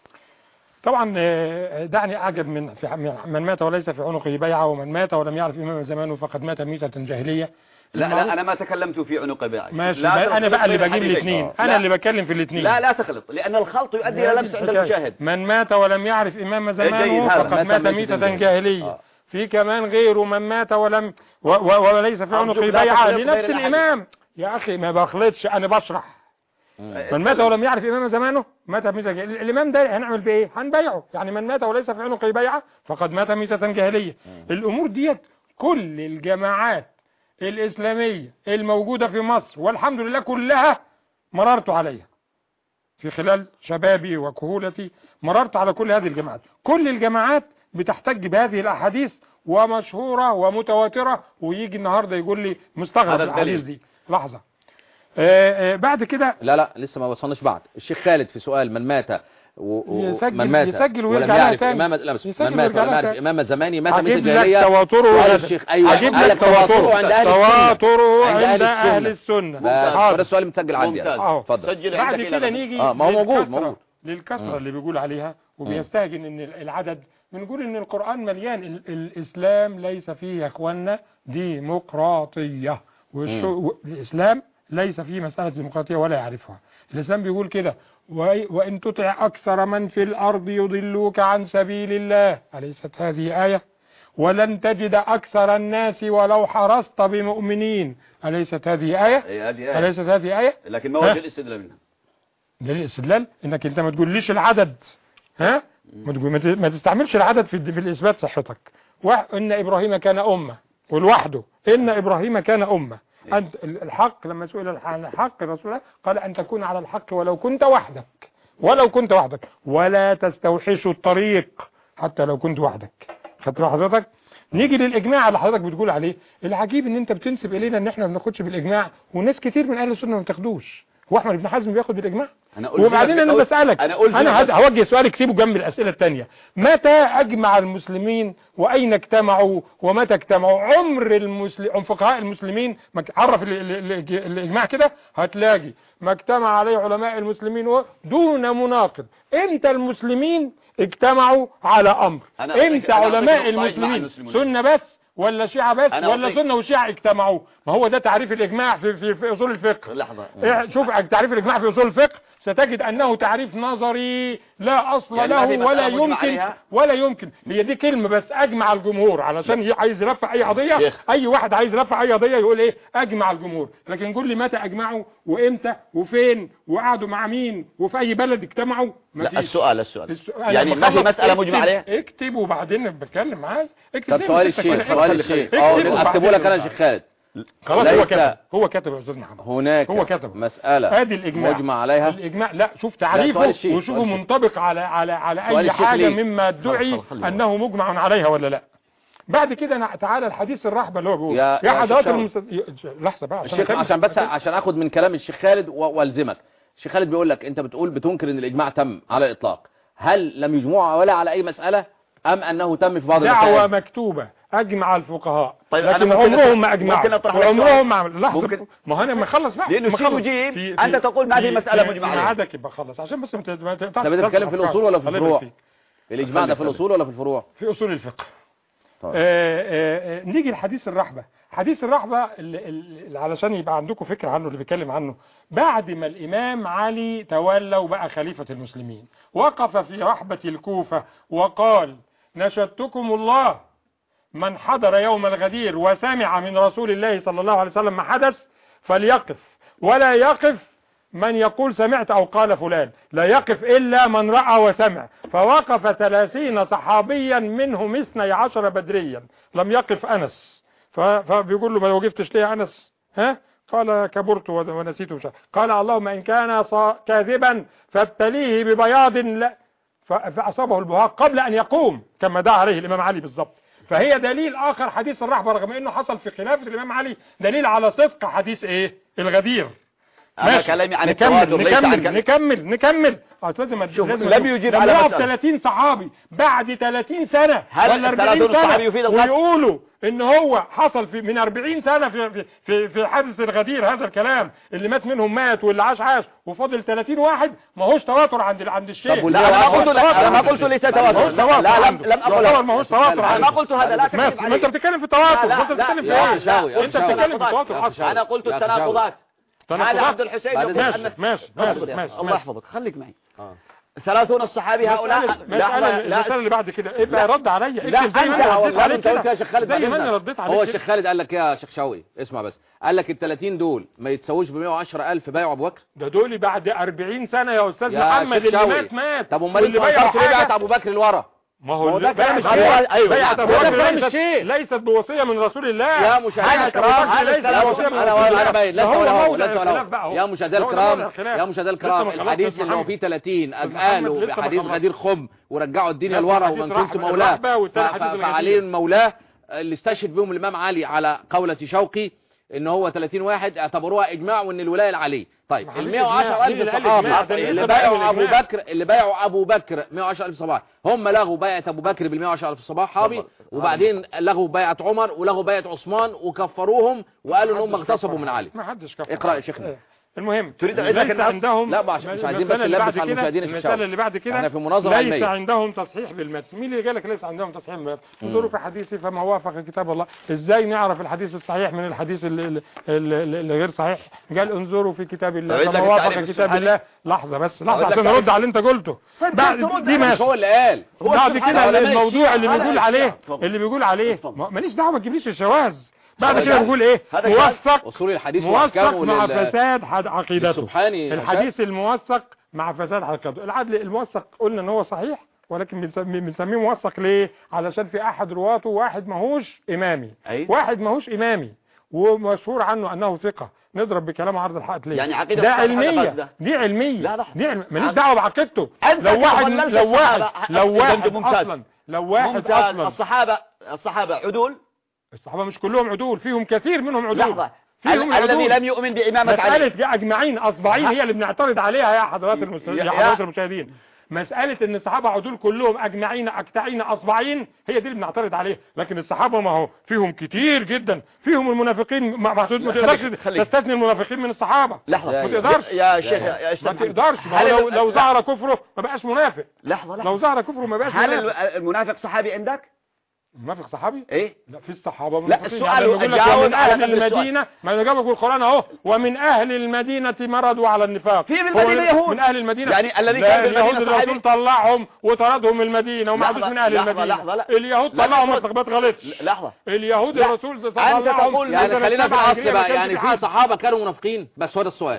طبعا دعني أعجب من من مات وليس في عنقه بيعة ومن مات ولم يعرف إمام زمانه فقد مات ميتة جاهلية. لا لا أنا ما تكلمت في عنق بيعة. ماشي أنا بقى اللي بجيب الاثنين، أنا اللي بتكلم في الاثنين. لا لا تخلط لأن الخلط يؤدي إلى لبس عند المشاهد. من مات ولم يعرف إمام زمانه فقد مات ميتة جاهلية. في كمان غيره من مات ولم و و وليس في عنقه بيعة لنفس الإمام. يا أخي ما بخلطش أنا بشرح. من مات ولم يعرف إمام زمانه مات ميتة جاهلية. الإمام ده هنعمل بإيه؟ هنبيعه. يعني من مات وليس في عنقه بيعة فقد مات ميتة جاهلية. الأمور ديت كل الجماعات الإسلامية الموجودة في مصر والحمد لله كلها مررت عليها في خلال شبابي وكهولتي، مررت على كل هذه الجماعات. كل الجماعات بتحتج بهذه الأحاديث ومشهورة ومتواترة، ويجي النهاردة يقول لي مستغرب الأحاديث دي. لحظة آآ آآ بعد كده لا لا لسه ما وصلناش بعد. الشيخ خالد في سؤال من مات يسجل مات يسجل ولم يعرف إمام من مات ولم يعرف إمام زماني مات ميتة جاهلية. تواتره الشيخ أيوة أجيب لك تواتره عند أهل تواتره عند أهل السنة. هذا السؤال متسجل عندي. اتفضل. بعد كده نيجي اه ما هو موجود موجود للكسرة اللي بيقول عليها وبيستهجن ان العدد. بنقول ان القرآن مليان ال الاسلام ليس فيه يا اخوانا ديمقراطية، والاسلام ليس فيه مسألة ديمقراطية ولا يعرفها. الاسلام بيقول كده وان تطع اكثر من في الارض يضلوك عن سبيل الله، أليست هذه آية؟ ولن تجد أكثر الناس ولو حرصت بمؤمنين. أليست هذه آية؟ إيه هذه آية. أليست هذه آية؟ لكن ما وجه الاستدلال منها؟ دليل الاستدلال انك انت ما تقوليش العدد، ها ما تقول ما تستعملش العدد في في الاثبات صحتك. وان ابراهيم كان امه ولوحده، ان ابراهيم كان امه. انت الحق لما سئل عن الحق الرسول الله قال ان تكون على الحق ولو كنت وحدك، ولو كنت وحدك، ولا تستوحش الطريق حتى لو كنت وحدك. خدت حضرتك؟ نيجي للاجماع اللي حضرتك بتقول عليه. العجيب ان انت بتنسب الينا ان احنا ما بناخدش بالاجماع، وناس كتير من اهل السنه ما بتاخدوش. هو احمد بن حزم بياخد بالاجماع؟ وبعدين انا بسالك، انا, أنا هوجه سؤال اكتبه جنب الاسئله الثانيه. متى اجمع المسلمين واين اجتمعوا ومتى اجتمعوا؟ عمر المسلم فقهاء المسلمين عرف الاجماع كده هتلاقي ما اجتمع عليه علماء المسلمين دون مناقض. امتى المسلمين اجتمعوا على امر؟ امتى علماء المسلمين سنه بس ولا شيعة بس ولا سنة وشيعة اجتمعوا؟ ما هو ده تعريف الإجماع في, في, في أصول الفقه. لحظة، شوف تعريف الإجماع في أصول الفقه ستجد أنه تعريف نظري لا أصل يعني له ولا يمكن ولا يمكن. هي دي كلمة بس، أجمع الجمهور، علشان عايز يرفع أي قضية، أي واحد عايز يرفع أي قضية يقول إيه؟ أجمع الجمهور. لكن قول لي متى أجمعوا وإمتى وفين وقعدوا مع مين وفي أي بلد اجتمعوا؟ لا السؤال السؤال, السؤال يعني ما في مسألة مجمع عليها. اكتب وبعدين بتكلم معايا. طب سؤال الشيخ، سؤال الشيخ اه اكتبوا لك انا يا شيخ خالد. خلاص هو كتب هو كتب يا استاذ محمد. هناك هو كتب مسألة ادي الاجماع مجمع عليها. الاجماع لا شوف تعريفه وشوفه منطبق على على على اي حاجة مما ادعي انه مجمع عليها ولا لا. بعد كده تعالى الحديث الرحبة اللي هو بيقول يا, يا حضرات المس... لحظة بقى الشيخ عشان بس عشان اخد من كلام الشيخ خالد والزمك. الشيخ خالد بيقول لك انت بتقول بتنكر ان الاجماع تم على الاطلاق. هل لم يجمعوا ولا على اي مسألة ام انه تم في بعض المسائل؟ دعوة مكتوبة اجمع الفقهاء. طيب لكن عمرهم ما اجمعوا وعمرهم ما عملوا. لحظة ما هو انا ما اخلص بقى لانه شيء مجيب. انت تقول ما في مسألة مجمع عليها. عادك يبقى خلص عشان بس ما تقطعش. انت بتتكلم في الاصول ولا في الفروع؟ الاجماع ده في الاصول ولا في الفروع؟ في اصول الفقه. طيب. آآ آآ نيجي لحديث الرحبة. حديث الرحبة اللي, اللي علشان يبقى عندكم فكرة عنه اللي بيتكلم عنه، بعد ما الإمام علي تولى وبقى خليفة المسلمين وقف في رحبة الكوفة وقال نشدتكم الله من حضر يوم الغدير وسمع من رسول الله صلى الله عليه وسلم ما حدث فليقف، ولا يقف من يقول سمعت أو قال فلان، لا يقف إلا من رأى وسمع. فوقف ثلاثين صحابيا منهم اثني عشر بدريا، لم يقف أنس. فبيقول له ما وقفتش ليه يا أنس؟ ها؟ قال كبرت ونسيت مش. قال اللهم إن كان كاذبا فابتليه ببياض لا فأصابه البهاق قبل أن يقوم كما دعا عليه الإمام علي بالضبط. فهي دليل آخر حديث الرحبة رغم أنه حصل في خلافة الإمام علي دليل على صدق حديث إيه؟ الغدير. أنا كلامي عن نكمل نكمل نكمل نكمل لازم لازم لم يجيب على مسألة. ثلاثين صحابي بعد ثلاثين سنة ولا أربعين سنة ويقولوا ان هو حصل في من أربعين سنة في في في, في حادث الغدير. هذا الكلام اللي مات منهم مات واللي عاش عاش وفاضل ثلاثين واحد ما هوش تواتر عند عند الشيخ. لا انا ما قلت انا ما قلت ليس تواتر. لا لم لم اقل ما هوش تواتر. انا ما قلت هذا. لا تكذب عليه. ما انت بتتكلم في التواتر. انت بتتكلم في ايه؟ انت بتتكلم في التواتر. انا قلت التناقضات. هذا عبد الحسين ماشي ماشي ماشي ماشي الله يحفظك خليك معي. ثلاثون الصحابي هؤلاء. المسألة اللي بعد كده ايه؟ رد عليا. لا انت والله انت قلت يا شيخ خالد زي ما انا رديت عليك. هو الشيخ خالد قال لك ايه يا شيخ شوقي؟ اسمع بس. قال لك ال ثلاثين دول ما يتساووش ب مئة وعشرة ألف بايعوا ابو بكر. ده دول بعد أربعين سنة يا استاذ محمد اللي مات مات. طب امال اللي بايعوا ابو بكر لورا؟ ما هو ده كلام الشيخ. ايوه بيعة ابو بكر ليست, ليست بوصيه من رسول الله. يا مشاهدينا الكرام انا باين لا ولا لا يا مشاهدينا الكرام يا مشاهدينا الكرام الحديث اللي هو فيه ثلاثين قالوا بحديث غدير خم ورجعوا الدنيا لورا ومن كنت مولاه فعليه مولاه اللي استشهد بهم الامام علي على قولة شوقي ان هو ثلاثين واحد اعتبروها اجماع وان الولايه لعلي. طيب ال مئة وعشرة ألف صحابي اللي بايعوا ابو بكر اللي بايعوا ابو بكر مئة وعشرة ألف صحابي هم لغوا بيعه ابو بكر بال مئة وعشرة ألف صحابي وبعدين لغوا بيعه عمر ولغوا بيعه عثمان وكفروهم وقالوا ان هم اغتصبوا من علي. ما حدش كفر. اقرا يا شيخنا. المهم تريد أن ليس عندهم لا مش مش عايزين بس نلبس على المشاهدين الشاشه. المثال اللي بعد كده احنا في مناظره ليس علميه. عندهم تصحيح بالمتن. مين اللي قال لك ليس عندهم تصحيح بالمتن؟ انظروا في حديثي فما وافق كتاب الله. ازاي نعرف الحديث الصحيح من الحديث اللي غير صحيح؟ قال انظروا في كتاب الله فما وافق كتاب الله. لحظه بس لحظه عشان ارد على اللي انت قلته. دي مش هو اللي قال. بعد كده الموضوع اللي بيقول عليه اللي بيقول عليه ماليش دعوه، ما تجيبليش الشواذ. بعد كده بيقول ايه؟ موثق اصول الحديث موثق مع فساد عقيدته. سبحاني الحديث الموثق مع فساد عقيدته. العدل الموثق قلنا ان هو صحيح، ولكن بنسميه بنسميه موثق ليه؟ علشان في احد رواته واحد ماهوش امامي. أي؟ واحد ماهوش امامي ومشهور عنه انه ثقه، نضرب بكلام عرض الحائط ليه؟ يعني عقيدة ده علميه، دي علميه. لا لا دي علم... ماليش دعوه بعقيدته. لو واحد لو واحد لو واحد ممتاز. اصلا لو واحد ممتاز. اصلا الصحابه الصحابه عدول. الصحابه مش كلهم عدول، فيهم كثير منهم عدول. لحظه، الذي لم يؤمن بإمامة علي. مسألة أجمعين أصبعين هي اللي بنعترض عليها يا حضرات المشاهدين. يا حضرات المشاهدين، مسألة إن الصحابة عدول كلهم أجمعين أكتعين أصبعين هي دي اللي بنعترض عليها. لكن الصحابة ما هو فيهم كتير جدا، فيهم المنافقين. ما تقدرش تستثني المنافقين من الصحابة. لحظة، ما تقدرش يا شيخ يا ما تقدرش. لو لو ظهر كفره ما بقاش منافق. لحظة لحظة، لو ظهر كفره ما بقاش هل منافق. المنافق صحابي عندك؟ منافق صحابي؟ ايه؟ لا في الصحابه لا منافقين. السؤال يعني يقول لك جاوب ومن على اهل المدينه، ما جابك القران اهو، ومن اهل المدينه مرضوا على النفاق. في المدينه يهود من اهل المدينه، يعني الذي كان في المدينه المدينه الرسول طلعهم وطردهم من المدينه وما عادوش من اهل لحظة المدينه. لحظة لحظة. اليهود طلعهم ما تغلطش. لحظه، اليهود لا. الرسول طلعهم. يعني خلينا في الاصل بقى، يعني في صحابه كانوا منافقين، بس هو ده السؤال.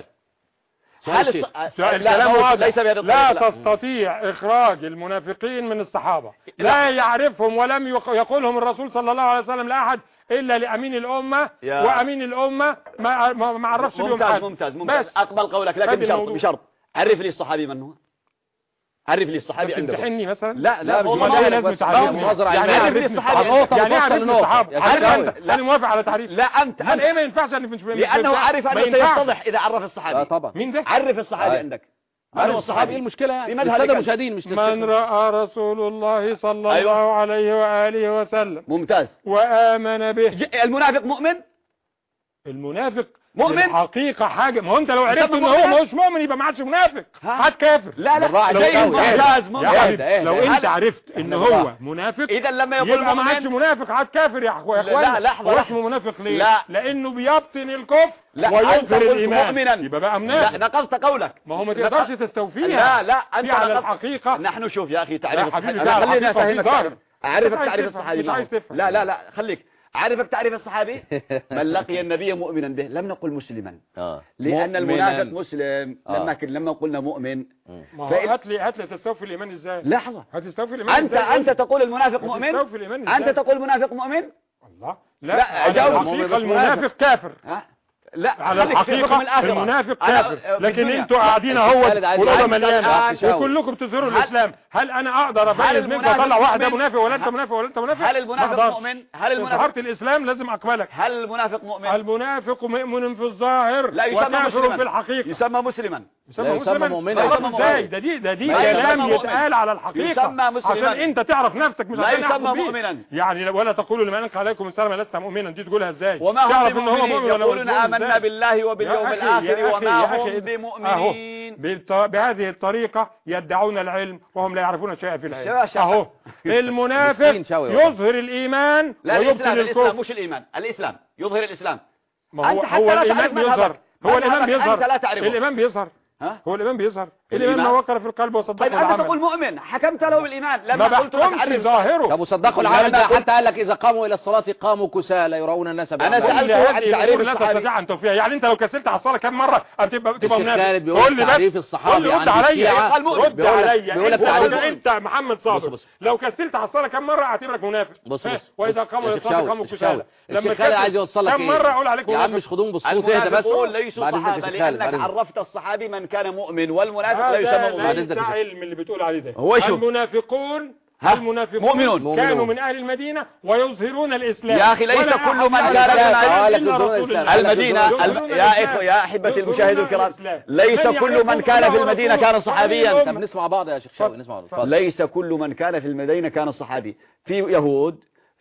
هل الكلام واضح. ليس بهذا لا تستطيع إخراج المنافقين من الصحابة. لا يعرفهم ولم يقولهم الرسول صلى الله عليه وسلم لأحد إلا لأمين الأمة، وأمين الأمة ما ما عرفش بيهم حد. ممتاز ممتاز أقبل قولك، لكن بشرط بشرط عرف لي الصحابي من هو. عرف لي الصحابي عندك. تمتحني مثلا؟ لا لا ما لازم تعرفني. يعني عرف لي الصحابي، يعني عرف لي الصحابة. أنا موافق على تعريف. لا أنت هل إيه ما ينفعش اللي مش لأنه عارف أنه سيتضح إذا عرف الصحابي. لا طبعا. مين ده؟ عرف الصحابي عندك. من هو الصحابي؟ ايه المشكلة يعني؟ السادة المشاهدين مش من رأى رسول الله صلى أيوة. الله عليه وآله وسلم. ممتاز. وآمن به. المنافق مؤمن؟ المنافق مؤمن حقيقة حاجة. ما هو انت لو عرفت ان هو مش مؤمن يبقى ما عادش منافق، عاد كافر. لا لا ممتاز ممتاز. لو انت عرفت ان هو منافق اذا لما يقول يبقى ما عادش منافق، عاد كافر يا اخوان. لا لحظة، هو اسمه منافق ليه؟ لا. لانه بيبطن الكفر ويظهر الايمان، يبقى بقى منافق. نقضت قولك. ما هو ما تقدرش تستوفيها. لا لا انت على الحقيقة. نحن شوف يا اخي تعريف الصحابي. خليني افهمك، اعرفك تعريف الصحابي. مش عايز تفهم. لا لا لا خليك عارفك تعريف الصحابي. من لقي النبي مؤمنا به، لم نقل مسلما. آه. لأن المنافق مسلم. آه. لما لما قلنا مؤمن. هات لي هات لي تستوفي الإيمان ازاي؟ لحظة، هتستوفي الإيمان أنت ازاي؟ أنت تقول المنافق مؤمن. أنت تقول المنافق مؤمن. الله لا, لا جاوب. المنافق كافر. ها؟ لا على الحقيقة المنافق كافر، لكن انتوا قاعدين اهو والأوضة مليانة وكلكم بتظهروا الإسلام. هل أنا أقدر أبين منك أطلع واحد ده منافق ولا أنت منافق ولا أنت منافق؟ هل المنافق مؤمن؟ هل المنافق ظهرت الإسلام لازم أقبلك. هل المنافق مؤمن؟ المنافق مؤمن في الظاهر لا يسمى مسلما في الحقيقة. يسمى مسلما. يسمى مسلما مؤمنا. ازاي ده؟ دي ده دي كلام يتقال على الحقيقة يسمى مسلما عشان انت تعرف نفسك، مش عشان لا يسمى مؤمنا. يعني ولا تقولوا لمن ألقى عليكم السلام لست مؤمنا، دي تقولها ازاي؟ وما هم تعرف ان هو مؤمن ولا يقولون آمنا بالله وباليوم الآخر وما هم بمؤمنين. بهذه الطريقة يدعون العلم وهم لا يعرفون شيئا في العلم. اهو المنافق يظهر الإيمان ويبطن الكفر. مش الإيمان، الإسلام يظهر الإسلام. هو هو الإيمان بيظهر، هو الإيمان بيظهر، الإيمان بيظهر، هو الإيمان بيظهر. الإيمان ما وقر في القلب وصدقه العمل. طيب أنت تقول مؤمن، حكمت له بالإيمان لما قلت لك عرف ظاهره. طب وصدقوا العمل ده حتى قال لك إذا قاموا إلى الصلاة قاموا كسالى يراؤون الناس أنا سألته عن تعريف الصحابي. لا تستطيع أن توفيها. يعني أنت لو كسلت على الصلاة كم مرة تبقى تبقى منافق؟ قول لي تعريف الصحابي رد عليا، رد عليا. بيقول لك تعريف أنت محمد صابر لو كسلت على الصلاة كم مرة أعتبرك منافق؟ بص بص وإذا قاموا إلى الصلاة قاموا كسالى. لما كسلت عايز يوصل لك كم مرة أقول عليك يا عم مش خدوم بالصوت اهدى بس. ليسوا صحابة لأنك عرفت الصحابي من كان مؤمن والمنافق لا يسمى مؤمن. ليس علم اللي بتقول عليه ده. هو شو المنافقون المنافقون مؤمنون كانوا من أهل المدينة ويظهرون الإسلام. يا أخي ليس كل من كان من المدينة يا إخوة يا أحبتي المشاهدين الكرام، ليس كل من كان في المدينة كان صحابيا. طب نسمع بعض يا شيخ شاوي، نسمع بعض. ليس كل من كان في المدينة كان صحابي. في يهود،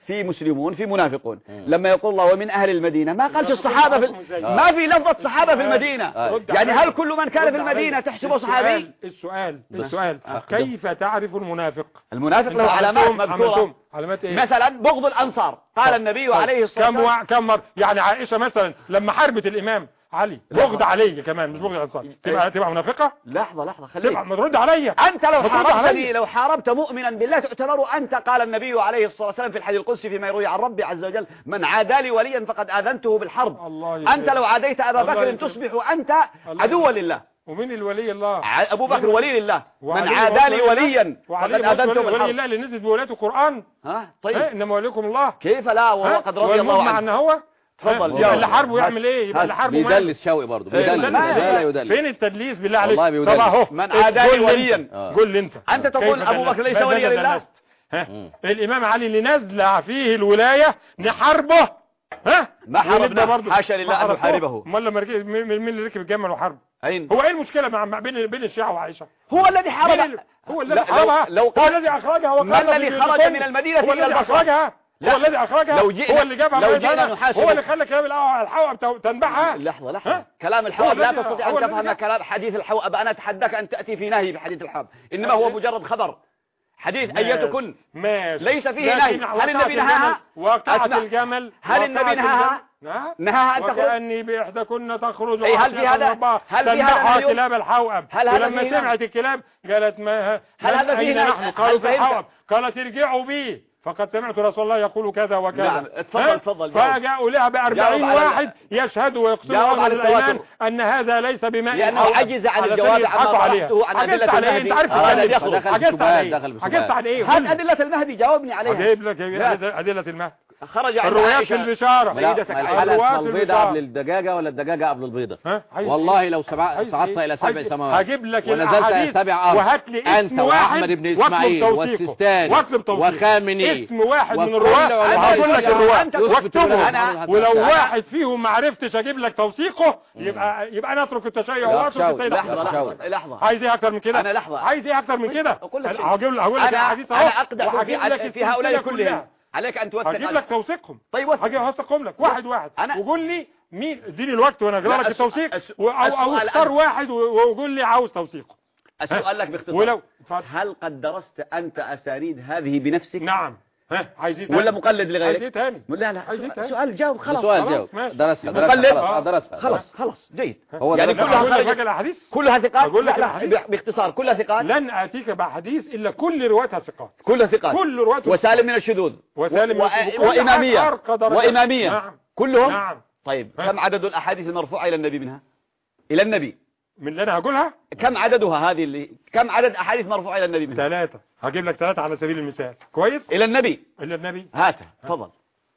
في مسلمون في منافقون. لما يقول الله ومن أهل المدينة ما قالش الصحابة في ما في لفظة صحابة في المدينة. يعني هل كل من كان في المدينة تحسبه صحابي؟ السؤال السؤال كيف تعرف المنافق؟ المنافق له علامات مذكورة. علامات ايه؟ مثلا بغض الأنصار قال النبي عليه الصلاة والسلام. كم كم مرة يعني عائشة مثلا لما حاربت الإمام علي بغض علي كمان مش بغض الأنصار تبقى تبقى منافقة؟ لحظة لحظة خليك تبقى ترد عليا. أنت لو حاربتني لو حاربت مؤمنا بالله تعتبر أنت. قال النبي عليه الصلاة والسلام في الحديث القدسي فيما يروي عن ربي عز وجل من عادى لي وليا فقد آذنته بالحرب. أنت لو عاديت أبا بكر تصبح أنت عدوا لله. ومين الولي الله؟ أبو بكر ولي لله. من عادى لي وليا فقد آذنته بالحرب. ولي الله اللي نزل بولايته القرآن. ها طيب إنما وليكم الله. كيف لا وهو قد رضي الله عنه. أن هو تفضل. يبقى اللي حاربه يعمل ايه؟ يبقى اللي حاربه بيدلس شوقي برضه بيدلس. لا يدلس. فين التدليس بالله عليك؟ والله بيدلس. طب اهو من عادى وليا. قول لي انت. انت تقول ابو بكر ليس وليا لله. ها الامام علي اللي نزل فيه الولايه نحاربه. ها ما حاربنا برضه حاشا لله ان نحاربه. امال لما مين اللي ركب الجمل وحارب؟ اين هو ايه المشكله مع بين بين الشيعه وعائشه؟ هو الذي حارب. هو الذي حاربها. هو الذي اخرجها ما الذي خرج من المدينه الى البصره. هو الذي اخرجها. لو جئنا هو اللي جابها. لو جئنا نحاسب. هو اللي خلى كلام الحوأب تنبعها. لحظه لحظه كلام الحوأب لا تستطيع ان تفهم كلام حديث الحوأب. انا اتحداك ان تاتي في نهي بحديث الحوأب. انما هو مجرد خبر حديث ايتكن ليس فيه نهي. هل النبي نهاها؟ وقعت الجمل. هل النبي نهاها؟ نهاها ان تخرج. وكأني باحداكن تخرج. هل في هذا هل في هذا كلاب الحوأب. ولما سمعت الكلاب قالت ما هل هذا فيه نحن؟ قالوا في الحوأب. قالت ارجعوا بي فقد سمعت رسول الله يقول كذا وكذا. نعم اتفضل اتفضل. فجاءوا لها بأربعين واحد يشهدوا ويقسموا على الأيمان أن هذا ليس بماء. لأنه عجز عن الجواب عما طرحته عن أدلة المهدي. عجزت عليه. عجزت عليه. هل أدلة المهدي جاوبني عليها. أجيب لك أدلة المهدي. خرج عن الروايات في البشارة. الحلقة البيضة قبل الدجاجة ولا الدجاجة قبل البيضة؟ والله لو صعدت إلى سبع سماوات هجيب لك ونزلت إلى سبع أرض وهات لي أنت وأحمد بن إسماعيل والسيستاني وخامنئي اسم واحد من الرواة وهقول لك الرواة واكتبه أنا. ولو واحد فيهم ما عرفتش أجيب لك توثيقه يبقى يبقى نترك التشيع واترك السيد أحمد. لحظة لحظة. عايز إيه أكتر من كده؟ أنا لحظة. عايز إيه أكتر من كده؟ هقول لك هقول لك الحديث أهو. أنا أقدح في هؤلاء كلهم. عليك ان توثق. هجيب لك توثيقهم. طيب هجيب اوثقهم لك واحد واحد وقول لي مين. اديني الوقت وانا اقرا لك التوثيق او او اختار واحد وقول لي عاوز توثيقه. السؤال لك باختصار ولو هل قد درست انت اسانيد هذه بنفسك؟ نعم. ها عايز ايه ولا مقلد لغيرك؟ عايز ايه تاني؟ لا لا سؤال جاوب خلاص. سؤال جاوب درسها درسها درسها خلاص خلاص جيد. يعني كلها خرجت الاحاديث كلها ثقات. باختصار كلها ثقات. لن اتيك باحاديث الا كل رواتها ثقات. كلها ثقات. كل رواتها وسالم من الشذوذ وسالم واماميه واماميه نعم. كلهم. نعم. طيب كم عدد الاحاديث المرفوعه الى النبي منها؟ الى النبي من اللي انا هقولها كم عددها هذه اللي كم عدد احاديث مرفوعه الى النبي منها؟ ثلاثة. هجيب لك ثلاثة على سبيل المثال. كويس. الى النبي الى النبي هاتها تفضل.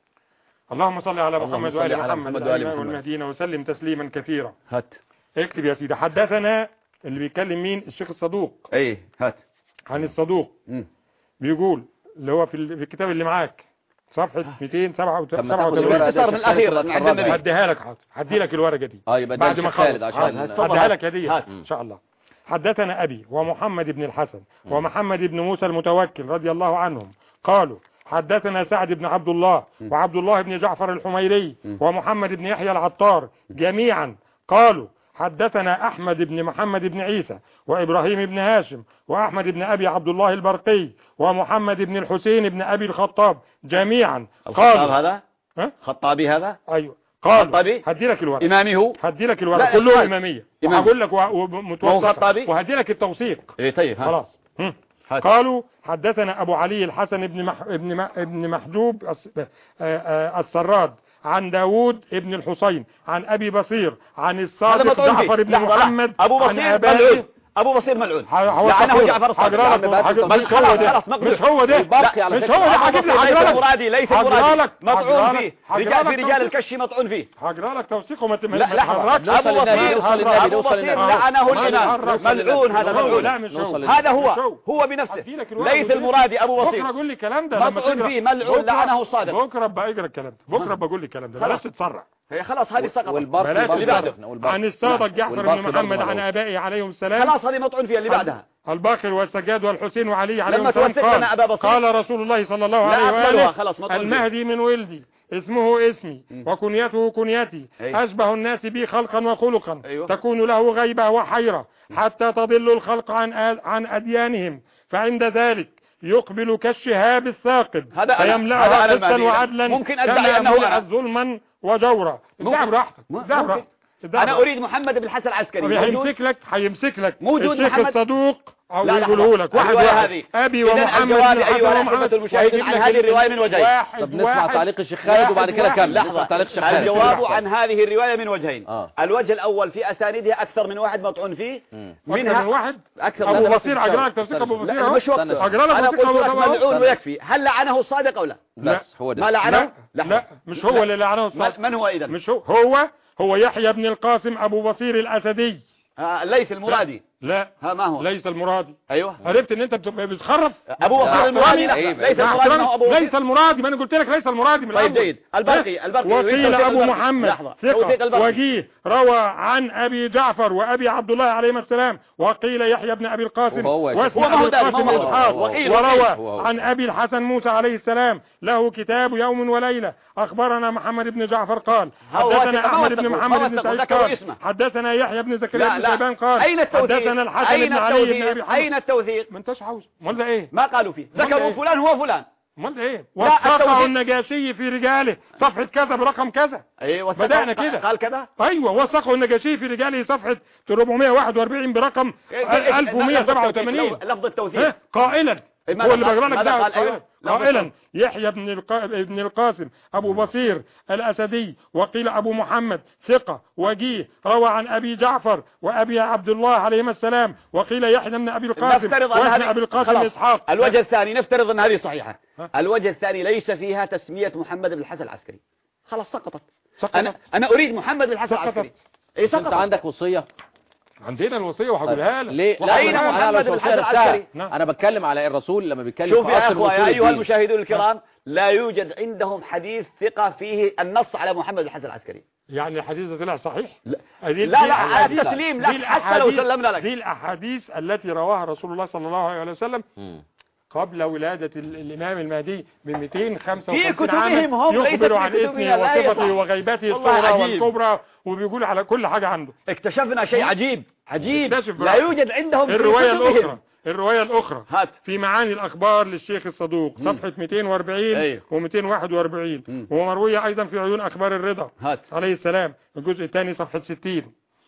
اللهم صل على محمد وآل محمد والمهديين وسلم تسليما كثيرا. هات اكتب يا سيدي. حدثنا اللي بيتكلم مين؟ الشيخ الصدوق. ايه هات. عن الصدوق م. بيقول اللي هو في الكتاب اللي معاك صفحة مئتين وسبعة وثمانين. اختصار من الاخير عند النبي. هديها لك حاضر. هدي لك الورقة دي اه يبقى بعد ما خلص هديها لك هدية ان شاء الله. حدثنا أبي ومحمد بن الحسن ومحمد بن موسى المتوكل رضي الله عنهم قالوا حدثنا سعد بن عبد الله وعبد الله بن جعفر الحميري ومحمد بن يحيى العطار جميعا قالوا حدثنا أحمد بن محمد بن عيسى وإبراهيم بن هاشم وأحمد بن أبي عبد الله البرقي ومحمد بن الحسين بن أبي الخطاب جميعا قالوا. هذا خطابي هذا أيوه قال هدي لك الورق. إمامي هو هدي لك الورق كله إمامية وهقول لك متوسط وهدي لك التوثيق. إيه طيب خلاص. قالوا حدثنا أبو علي الحسن بن مح... ابن م... ابن محجوب السراد عن داود ابن الحسين عن أبي بصير عن الصادق جعفر بن محمد أبو بصير ملعون. أبو بصير ملعون لعنه جعفر الصادق. مش هو ده مش هو ده مش هو ده. ليس المرادي ليس المرادي مطعون فيه. رجال في رجال الكشي مطعون فيه. هقرا لك توثيقه ما تتحركش. أبو بصير أبو بصير لعنه الإمام ملعون. هذا ملعون. هذا هو هو بنفسه ليس المرادي أبو بصير. بكره اقول لي الكلام ده مطعون فيه ملعون لعنه الصادق. بكره بقى اقرا الكلام ده. بكره بقول لي الكلام ده بلاش تتسرع. هي خلاص هذه سقطت. والبرق اللي بعده عن الصادق جعفر بن محمد عن آبائه عليهم السلام. خلاص هذه مطعون فيها. اللي بعدها الباقر والسجاد والحسين وعلي عليهم لما السلام توثق لنا أبا بصير قال رسول الله صلى الله عليه وآله خلاص المهدي من ولدي اسمه اسمي وكنيته كنيتي أيوه. أشبه الناس بي خلقا وخلقا. أيوه. تكون له غيبة وحيرة حتى تضل الخلق عن عن أديانهم، فعند ذلك يقبل كالشهاب الثاقب فيملأها قسطا وعدلا ممكن أدعي أنه ظلما وجورا. ادعي براحتك ادعي براحتك. أنا أريد محمد بن الحسن العسكري. هيمسك لك هيمسك لك موجود الشيخ محمد الصدوق أو لا يقوله لك واحد واحد أبي ومحمد أيها الأحبة المشاهدين عن هذه الرواية من وجهين. طب نسمع تعليق الشيخ خالد وبعد كده كمل. لحظة. تعليق الشيخ خالد. الجواب عن هذه الرواية من وجهين. آه. الوجه الأول في أسانيدها أكثر من واحد مطعون فيه. منها من واحد أكثر أبو بصير أجرى لك توثيق أبو بصير. مش وقت. أنا قلت لك ملعون ويكفي. هل لعنه الصادق أو لا؟ لا هو ده. ما لعنه؟ لا, لا مش هو اللي لعنه الصادق. من هو إذا؟ مش هو هو هو يحيى بن القاسم أبو بصير الأسدي. آه ليث المرادي. لا ها ما هو؟ ليس المرادي. ايوه عرفت ان انت بتخرف. ابو بصير المرادي ليس المرادي ما هو ابو ليس المرادي. ما انا قلت لك ليس المرادي من طيب جيد. البرقي البرقي وقيل ابو محمد ثقة وجيه روى عن ابي جعفر وابي عبد الله عليهما السلام. وقيل يحيى بن ابي القاسم واسم ابي القاسم اسحاق. وروى عن ابي الحسن موسى عليه السلام له كتاب يوم وليلة. اخبرنا محمد بن جعفر قال حدثنا احمد بن محمد بن سعيد قال حدثنا يحيى بن زكريا بن شيبان قال حدثنا الحسن بن علي بن ابي حمد. اين التوثيق؟ ما انتش عاوز. امال ده ايه؟ ما قالوا فيه ذكروا فلان هو فلان. امال ده ايه؟ وثقه النجاشي في رجاله صفحة كذا برقم كذا. ايوه بدأنا كده. قال كذا. ايوه وثقه النجاشي في رجاله صفحة أربعمائة وواحد وأربعين برقم ألف ومائة وسبعة وثمانين. لفظ التوثيق قائلا هو اللي بقرا لك ده قائلا, قائلا يحيى بن القا... ابن القاسم ابو بصير الاسدي. وقيل ابو محمد ثقة وجيه روى عن ابي جعفر وابي عبد الله عليهما السلام. وقيل يحيى بن ابي القاسم واسم ابي القاسم اسحاق. الوجه الثاني نفترض ان هذه صحيحة. الوجه الثاني ليس فيها تسمية محمد بن الحسن العسكري. خلاص سقطت. سقطت. انا انا اريد محمد بن الحسن العسكري. ايه سقطت. انت عندك وصية؟ عندنا الوصية وهقولها لك. ليه؟ لا اين محمد بن الحسن العسكري؟ انا بتكلم على الرسول لما بيتكلم. شوف يا اخوة يا ايها المشاهدون الكرام لا يوجد عندهم حديث ثقة فيه النص على محمد بن الحسن العسكري. يعني الحديث ده طلع صحيح؟ لا لا, لا على التسليم لا حتى لو سلمنا لك. دي الاحاديث التي رواها رسول الله صلى الله عليه وسلم قبل ولادة الإمام المهدي ب مئتين وخمسة وخمسين عام يخبر عن اسمه وصفته وغيبته الصغرى والكبرى وبيقول على كل حاجة عنده. اكتشفنا شيء عجيب عجيب لا يوجد عندهم. الرواية الأخرى الرواية الأخرى هات. في معاني الأخبار للشيخ الصدوق صفحة مئتين وأربعين أيوه. ومئتين وواحد وأربعين ومروية أيضا في عيون أخبار الرضا هات. عليه السلام الجزء الثاني صفحة ستين.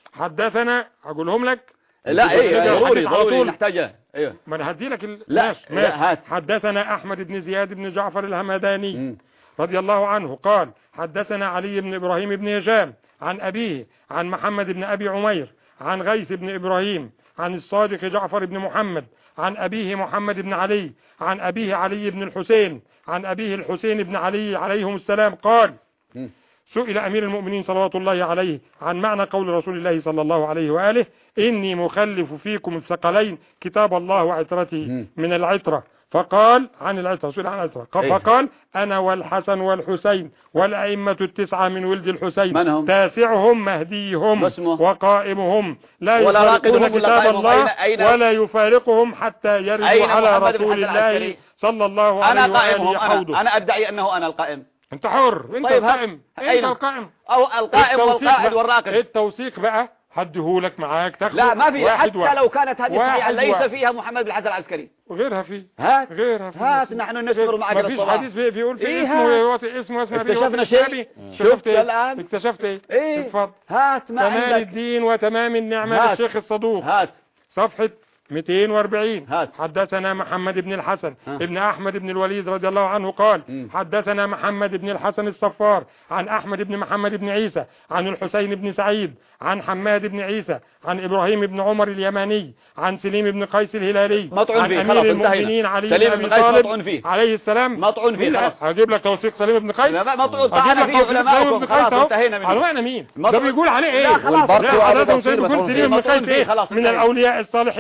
حدثنا هقولهم لك. لا ايه ضروري ضروري نحتاجه. ايوه ما انا هدي لك ال... لا ماشي ماشي. هات. حدثنا احمد بن زياد بن جعفر الهمداني م. رضي الله عنه قال حدثنا علي بن ابراهيم بن هشام عن ابيه عن محمد بن ابي عمير عن غيث بن ابراهيم عن الصادق جعفر بن محمد عن ابيه محمد بن علي عن ابيه علي بن الحسين عن ابيه الحسين بن علي عليهم السلام قال م. سئل أمير المؤمنين صلوات الله عليه عن معنى قول رسول الله صلى الله عليه وآله إني مخلف فيكم الثقلين كتاب الله وعترته من العترة. فقال عن العترة سئل عن العترة فقال أنا والحسن والحسين والأئمة التسعة من ولد الحسين تاسعهم مهديهم وقائمهم لا يفارقون كتاب الله ولا يفارقهم حتى يردوا على رسول الله صلى الله عليه وآله حوضه. أنا أدعي أنه أنا القائم. انت حر انت طيب القائم انت القائم او القائم والقائد والراقد. التوثيق بقى هديهولك معاك تاخد. لا ما في حتى واحد لو كانت هذه صحيحه ليس واحد فيها محمد بن الحسن العسكري وغيرها فيه. هات غيرها فيه هات نحن نصبر معك للصلاة. ما فيش حديث بيقول في إيه اسمه يوطي اسمه اسمه اكتشفنا شيء. شفت ايه الان اكتشفت ايه, إيه؟ اتفضل هات ما تمام عندك. الدين وتمام النعمة للشيخ الصدوق هات صفحة مئتين وأربعين. هات. حدثنا محمد بن الحسن ها. ابن أحمد بن الوليد رضي الله عنه قال م. حدثنا محمد بن الحسن الصفار عن أحمد بن محمد بن عيسى عن الحسين بن سعيد عن حماد بن عيسى عن إبراهيم بن عمر اليماني عن سليم بن قيس الهلالي عن أمير المؤمنين علي بن أبي طالب عليه السلام. مطعون فيه خلاص. هجيب لك توثيق سليم بن قيس. لا مطعون طعن فيه علماءكم خلاص انتهينا منه. علماءنا مين ده بيقول عليه ايه؟ لا خلاص لا حضرتك بيقول سليم بن قيس من الأولياء الصالحين من أصحاب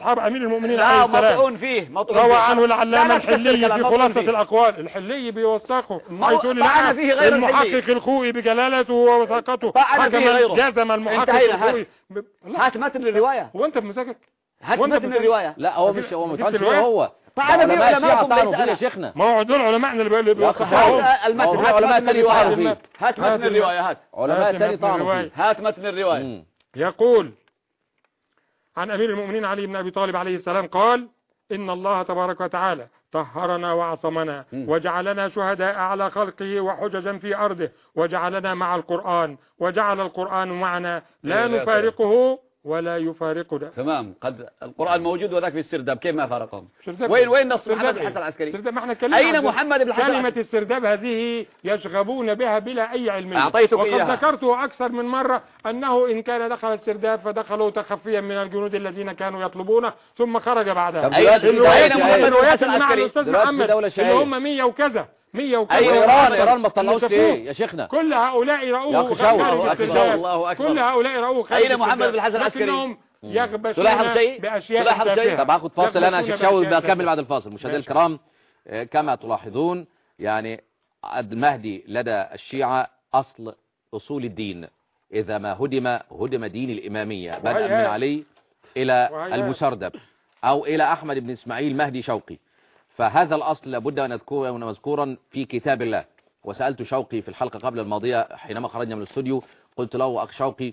أصحاب أمير المؤمنين لا عليه السلام. مطعون فيه مطعون روى فيه. عنه العلامة لا، لا تفسر الحلي كلام، في مطعون خلاصة فيه. الأقوال. الحلي بيوثقه ما- حيث يقول طعن لا فيه غير الحلي. المحقق الخوئي بجلالته ووثاقته طعن فيه حكم غيره. جزم المحقق انتهينا. الخوئي ب... لا. هات متن الرواية. هو أنت بمساكك؟ هات وأنت متن بمساكك؟ الرواية. لا هو مش هو جبت متعنش فيه الرواية؟ هو. طعن فيه علماء الشيعة علماءكم طعنوا ليس فيه يا أنا. شيخنا. ما هو دول علماءنا اللي يا أخي بيوثقوهم. هات المتن. هو هات علماء متن تاني طعنوا الرواية. فيه. هات هات متن الرواية. هات علماء هات تاني متن طعنوا الرواية. فيه. هات متن الرواية. مم. يقول عن أمير المؤمنين علي بن أبي طالب عليه السلام قال إن الله تبارك وتعالى طهرنا وعصمنا م. وجعلنا شهداء على خلقه وحججا في أرضه وجعلنا مع القرآن وجعل القرآن معنا لا يا نفارقه ولا يفارقنا. تمام. قد القرآن موجود وذاك في السرداب كيف ما فارقهم؟ سرداب وين وين نص سرداب محمد بن إيه؟ الحسن العسكري؟ سرداب ما احنا اتكلمنا أين عن محمد بن الحسن كلمة العسكري؟ السرداب هذه يشغبون بها بلا أي علمية. أعطيتك وقد إياها. ذكرته أكثر من مرة أنه إن كان دخل السرداب فدخلوا تخفيا من الجنود الذين كانوا يطلبونه ثم خرج بعدها. طب دلوقتي أين في أين دولة محمد بن الروايات الحسن اللي مع العسكري؟ الأستاذ دلوقتي في محمد دولة اللي شيعية. هم مية وكذا مية وكذا. أيوة، إيران اللي إيران ما طلعوش شافوه. ليه يا شيخنا؟ كل هؤلاء يا رأوه أخي شاور. خارج الله أكبر. السرداب. الله أكبر. كل هؤلاء رأوه خارج أين محمد السرداب. بن الحسن العسكري؟ لكنهم يغبشون سلاح شيء؟ بأشياء سلاح شيء؟ تافهة. طب هاخد فاصل انا يا شيخ شاوي يغبشون بكمل بأشياء بعد الفاصل. مشاهدينا ماشي. الكرام آه، كما تلاحظون يعني المهدي لدى الشيعة أصل أصول الدين. إذا ما هدم هدم دين الإمامية بدءا وهي- من علي إلى وهي- المسردب أو إلى أحمد بن إسماعيل مهدي شوقي. فهذا الأصل لابد أن يكون مذكورا في كتاب الله. وسألت شوقي في الحلقة قبل الماضية حينما خرجنا من الاستوديو قلت له أخ شوقي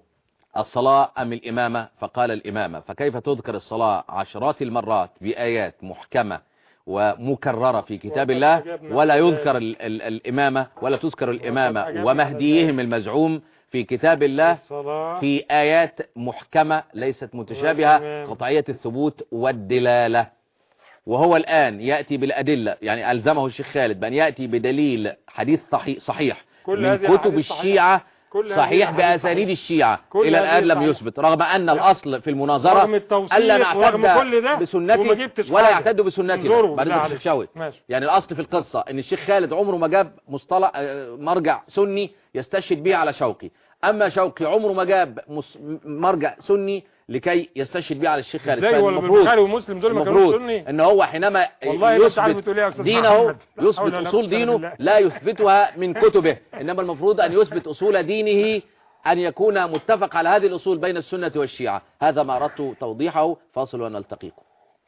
الصلاة أم الإمامة؟ فقال الإمامة. فكيف تذكر الصلاة عشرات المرات بآيات محكمة ومكررة في كتاب الله ولا يذكر ال ال الإمامة ولا تذكر الإمامة ومهديهم المزعوم في كتاب الله في آيات محكمة ليست متشابهة قطعية الثبوت والدلالة؟ وهو الآن يأتي بالأدلة، يعني ألزمه الشيخ خالد بأن يأتي بدليل حديث صحيح, صحيح من كتب الشيعة صحيح بأسانيد الشيعة إلى الآن لم يثبت، رغم أن الأصل في المناظرة ألا نعتد بسنته ولا يعتد بسنتنا. بعد الشيخ شاوي يعني الأصل في القصة أن الشيخ خالد عمره ما جاب مصطلح مرجع سني يستشهد به على شوقي، أما شوقي عمره ما جاب مرجع سني لكي يستشهد به على الشيخ خالد. فالمفروض المفروض ان هو حينما يثبت دينه يثبت اصول دينه لا يثبتها من كتبه، انما المفروض ان يثبت اصول دينه ان يكون متفق على هذه الاصول بين السنة والشيعة. هذا ما اردت توضيحه. فاصل ونلتقيكم.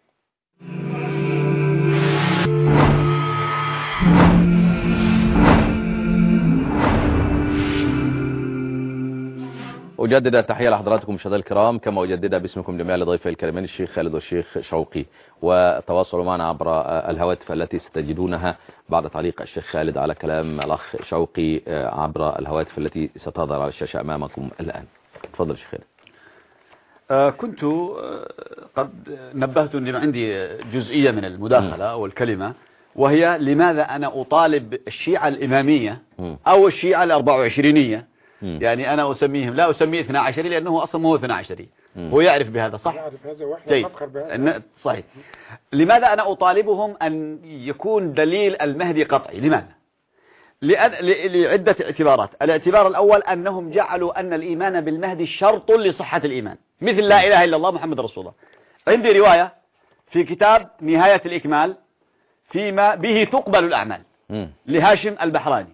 أجدد التحية لحضراتكم مشاهدينا الكرام، كما أجددها باسمكم جميعا لضيفي الكريمين الشيخ خالد والشيخ شوقي، وتواصلوا معنا عبر الهواتف التي ستجدونها بعد تعليق الشيخ خالد على كلام الأخ شوقي عبر الهواتف التي ستظهر على الشاشة أمامكم الآن. تفضل الشيخ خالد. آه كنت آه قد نبهت أن عندي جزئية من المداخلة والكلمة، وهي لماذا أنا أطالب الشيعة الإمامية أو الشيعة الأربع وعشرينية، يعني أنا أسميهم لا أسميه اثنا عشري لأنه أصلا ما هو اثنا عشري، هو يعرف بهذا صح؟ يعرف هذا واحنا نفخر بهذا صحيح. لماذا أنا أطالبهم أن يكون دليل المهدي قطعي؟ لماذا؟ لعدة اعتبارات. الاعتبار الأول أنهم جعلوا أن الإيمان بالمهدي شرط لصحة الإيمان، مثل لا إله إلا الله محمد رسول الله. عندي رواية في كتاب نهاية الإكمال فيما به تقبل الأعمال لهاشم البحراني.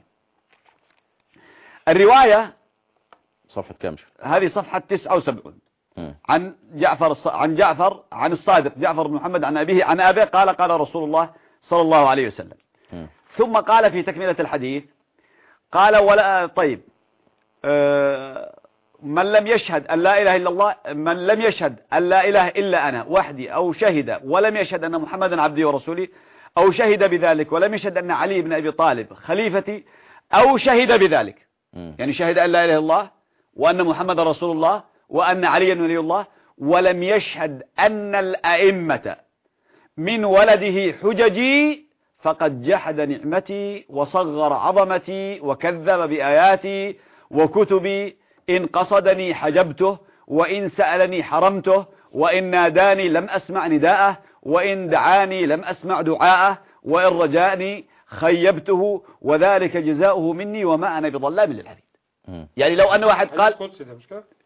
الرواية صفحة كام؟ هذه صفحة تسعة وسبعين عن جعفر عن جعفر عن الصادق جعفر بن محمد عن أبيه عن أبيه قال قال رسول الله صلى الله عليه وسلم. م. ثم قال في تكملة الحديث قال ولا طيب آه من لم يشهد أن لا إله إلا الله من لم يشهد أن لا إله إلا أنا وحدي أو شهد ولم يشهد أن محمدا عبدي ورسولي أو شهد بذلك ولم يشهد أن علي بن أبي طالب خليفتي أو شهد بذلك، يعني شهد أن لا إله إلا الله وأن محمد رسول الله وأن علي ولي الله ولم يشهد أن الأئمة من ولده حججي فقد جحد نعمتي وصغر عظمتي وكذب بآياتي وكتبي، إن قصدني حجبته وإن سألني حرمته وإن ناداني لم أسمع نداءه وإن دعاني لم أسمع دعاءه وإن رجاني خيبته وذلك جزاؤه مني وما أنا بظلام للعبيد. يعني لو أن واحد قال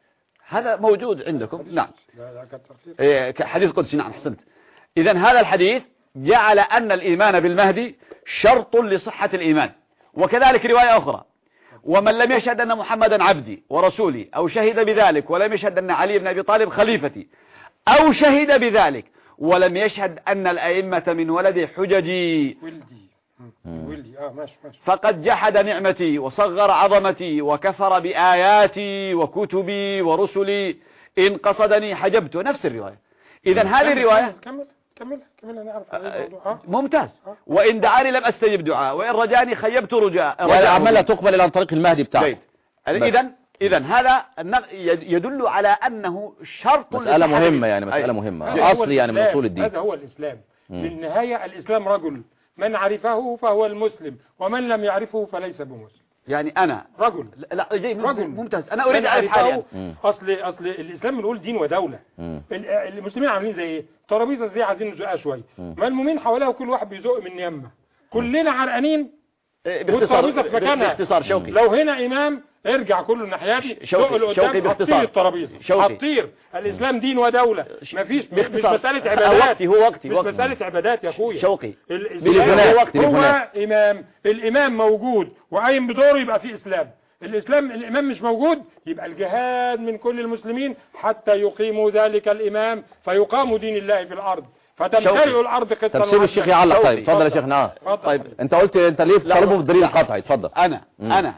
هذا موجود عندكم. نعم لا لا كتر خير. حديث قدسي. نعم أحسنت. إذن هذا الحديث جعل أن الإيمان بالمهدي شرط لصحة الإيمان. وكذلك رواية أخرى: ومن لم يشهد أن محمدا عبدي ورسولي أو شهد بذلك ولم يشهد أن علي بن أبي طالب خليفتي أو شهد بذلك ولم يشهد أن الأئمة من ولد حججي ولدي ولدي آه ماشي ماشي فقد جحد نعمتي وصغر عظمتي وكفر بآياتي وكتبي ورسلي إن قصدني حجبته. نفس الرواية. إذن هذه الرواية كمل كمل كمل أنا أعرف الموضوع. ممتاز. وإن دعاني لم أستجب دعاء وإن رجاني خيبت رجاء. والأعمال تقبل عن طريق المهدي بتاعه. إذن إذن هذا يدل على أنه شرط. مسألة مهمة يعني مسألة مهمة أصلي يعني من أصول الدين. هذا هو الإسلام. في النهاية الإسلام رجل، من عرفه فهو المسلم ومن لم يعرفه فليس بمسلم. يعني أنا رجل. لا رجل ممتاز. أنا أريد أعرف حاليا. أصل أصل الإسلام بنقول دين ودولة. مم. المسلمين عاملين زي إيه؟ ترابيزة زي عايزين نزقها شوية. ملمومين حواليها وكل واحد بيزق من يمه. كلنا عرقانين. باختصار باختصار شوقي. لو هنا إمام ارجع كله الناحيات شوقي شوقي باختصار الترابيزه هتطير. الإسلام دين ودولة. مفيش مش مسألة عبادات. وقتي هو وقتي مش مسألة عبادات يا أخويا. شوقي الإسلام هو إمام. الإمام موجود وقايم بدوره يبقى في إسلام. الإسلام الإمام مش موجود يبقى الجهاد من كل المسلمين حتى يقيموا ذلك الإمام فيقام دين الله في الأرض فتمتلئ الأرض قطعا. تفسير الشيخ يعلق. طيب اتفضل يا شيخنا. طيب انت قلت انت ليه طالبه بالدليل القطعي. اتفضل. انا مم. انا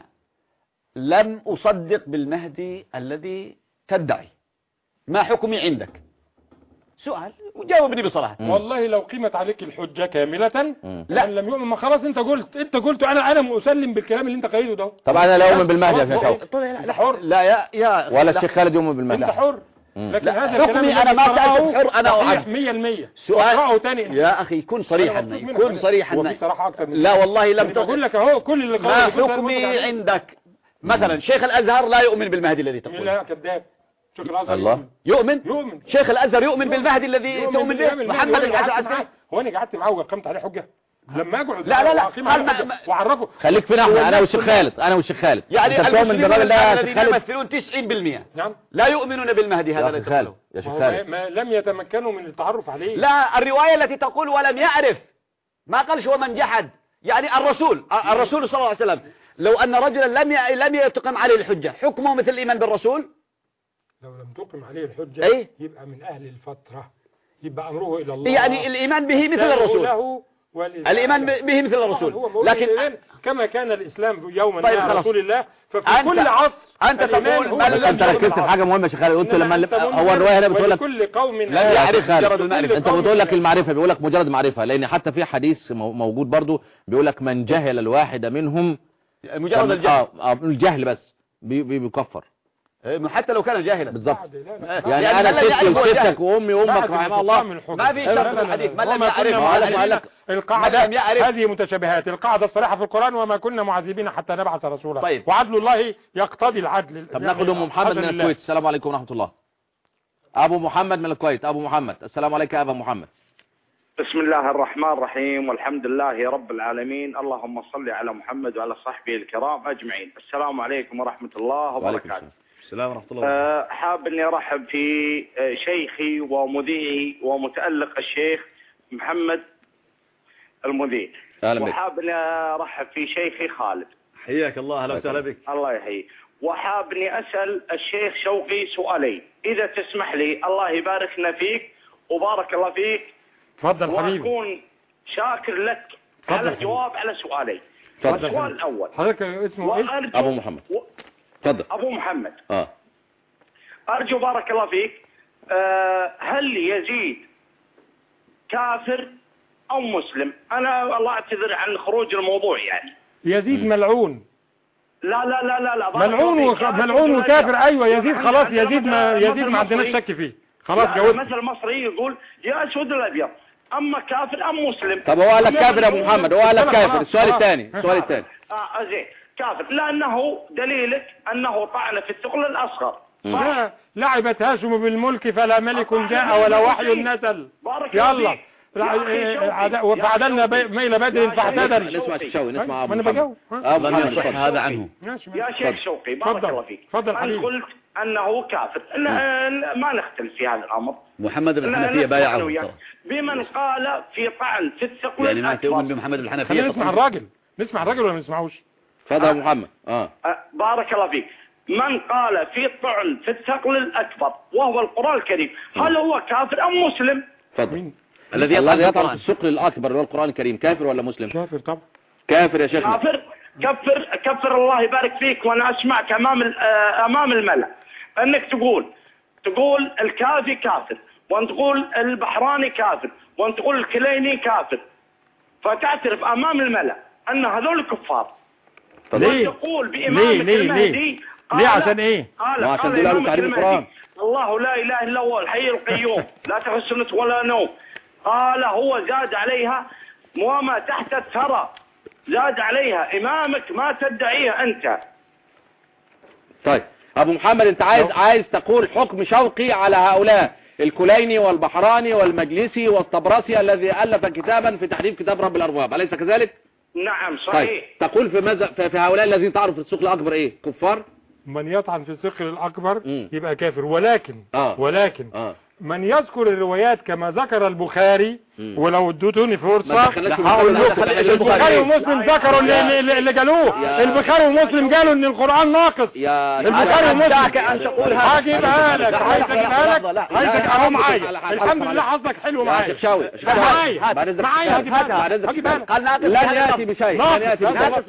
لم اصدق بالمهدي الذي تدعي. ما حكمي عندك؟ سؤال وجاوبني بصراحه. مم. والله لو قيمت عليك الحجه كامله لا لم يؤمن. ما خلاص انت قلت انت قلت انا انا مسلم بالكلام اللي انت قايله ده. طب انا لا اؤمن بالمهدي يا شيخ شوقي. لا حر. لا يا يا ولا الشيخ خالد يؤمن بالمهدي. انت حر. لكن هذا حكمي انا ما سألت حر. انا صحيح مية بالمية. سؤال تاني يا اخي كن صريحا معي. كن صريحا معي. لا والله لم تقول لك اهو كل اللي ما حكمي عندك. مثلا شيخ الازهر لا يؤمن بالمهدي الذي تقول. لا كذاب. شيخ الازهر الله يؤمن. يؤمن. شيخ الازهر يؤمن بالمهدي الذي تؤمن به. محمد العسكري. هو انا قعدت معاه وقمت عليه حجه لما اقعد. لا لا لا وعرفه. خليك فينا احنا انا والشيخ خالد. انا والشيخ خالد يعني المسلمين الذين يمثلون تسعين بالمئة نعم لا يؤمنون بالمهدي هذا الذي تقوله. يا شيخ خالد ما لم يتمكنوا من التعرف عليه. لا الرواية التي تقول ولم يعرف ما قالش ومن جحد. يعني الرسول الرسول صلى الله عليه وسلم لو أن رجلا لم لم يتقم عليه الحجة حكمه مثل الإيمان بالرسول. لو لم تقم عليه الحجة أي؟ يبقى من أهل الفترة يبقى أمره إلى الله. يعني الإيمان به مثل الرسول. الإيمان به مثل الرسول. لكن كما كان الإسلام يوما طيب مع رسول الله ففي كل عصر أنت تقول أنت ركزت في حاجة مهمة يا شيخ خالد. قلت لما هو الرواية هنا بتقول لك كل قوم لا يعرف مجرد المعرفة. أنت بتقول لك المعرفة بيقول لك مجرد معرفة لأن حتى في حديث موجود برضو بيقول لك من جهل الواحد منهم مجرد الجهل الجهل بس بيكفر حتى لو كان جاهلا. بالظبط. يعني, يعني انا ستي وستك وامي وامك رحمه الله ما في شرط في الحديث من لم يعرف. القاعده هذه متشابهات. القاعده الصريحه في القران وما كنا معذبين حتى نبعث رسولا. طيب. وعدل الله يقتضي العدل. طب ناخد ام محمد من الكويت. السلام عليكم ورحمه الله. ابو محمد من الكويت. ابو محمد السلام عليك يا ابا محمد. بسم الله الرحمن الرحيم والحمد لله رب العالمين. اللهم صل على محمد وعلى صحبه الكرام اجمعين. السلام عليكم ورحمه الله وبركاته. السلام ورحمة الله. أه حاب اني ارحب في شيخي ومذيعي ومتألق الشيخ محمد المذيع. وحاب اني ارحب في شيخي خالد. حياك الله. اهلا وسهلا بك. الله يحييك. وحاب اني اسال الشيخ شوقي سؤالين اذا تسمح لي. الله يبارك لنا فيك وبارك الله فيك. تفضل حبيبي. واكون شاكر لك على الجواب على سؤالين. السؤال الاول حضرتك اسمه ايه؟ ابو محمد. تفضل. ابو محمد. اه ارجو بارك الله فيك. أه هل يزيد كافر او مسلم؟ انا الله اعتذر عن خروج الموضوع يعني. يزيد ملعون. لا لا لا لا لا ملعون وخ... ملعون وكافر. ايوه يزيد خلاص. يزيد ما يزيد ما عندناش شك فيه. خلاص جاوبت. مثل مصري يقول يا اسود الابيض اما كافر ام مسلم. طب هو قال لك كافر يا ابو محمد. هو قال لك كافر. السؤال الثاني السؤال الثاني اه زين كافر لانه دليلك انه طعن في الثقل الاصغر. لا لعبت هاشم بالملك فلا ملك جاء ولا وحي نزل. يلا وفعدلنا ميل بدر فاعتدل. نسمع الشوقي نسمع ابو انا بجاوب لم يصح هذا عنه. يا شيخ شوقي بارك الله فيك، تفضل انا قلت انه كافر، ما نختلف في هذا الامر. محمد بن الحنفية بايعه بمن قال في طعن في الثقل يعني ما تؤمن بمحمد بن الحنفية. خلينا نسمع الراجل، نسمع الراجل ولا ما نسمعوش؟ تفضل يا محمد. اه بارك الله فيك. من قال في الطعن في الثقل الأكبر وهو القرآن الكريم هل هو كافر أم مسلم؟ تفضل. الذي يطعن في الثقل الأكبر وهو القرآن الكريم كافر ولا مسلم؟ كافر طبعا. كافر يا شيخنا. كافر كفر كفر. الله يبارك فيك، وأنا أسمعك أمام أمام الملأ أنك تقول تقول الكافي كافر، وأن تقول البحراني كافر، وأن تقول الكليني كافر، فتعترف أمام الملأ أن هذول كفار. ليه؟ يقول بإمامك المهدي ليه عشان ايه؟ قال ما عشان دول قالوا تعريف القرآن. الله لا إله إلا هو الحي القيوم لا تخص سنة ولا نوم. قال هو زاد عليها وما تحت الثرى، زاد عليها إمامك ما تدعيه أنت. طيب أبو محمد أنت عايز عايز تقول حكم شوقي على هؤلاء الكليني والبحراني والمجلسي والطبرسي الذي ألف كتابا في تحريف كتاب رب الأرباب، أليس كذلك؟ نعم صحيح. طيب تقول في ماذا في هؤلاء الذين تعرف في الثقل الأكبر إيه؟ كفار؟ من يطعن في الثقل الأكبر م. يبقى كافر، ولكن آه. ولكن آه. من يذكر الروايات كما ذكر البخاري م. ولو ادوتوني فرصة هقول لكم البخاري ومسلم ذكروا اللي, اللي قالوه. البخاري ومسلم قالوا ان القرآن ناقص. البخاري ومسلم ان تقول هجيبها لك، عايز اجيبها لك، عايز اجيبها معايا. الحمد لله حظك حلو معايا يا شيخ شاوي معايا معايا هجيبها لك. لن ياتي بشيء لن ياتي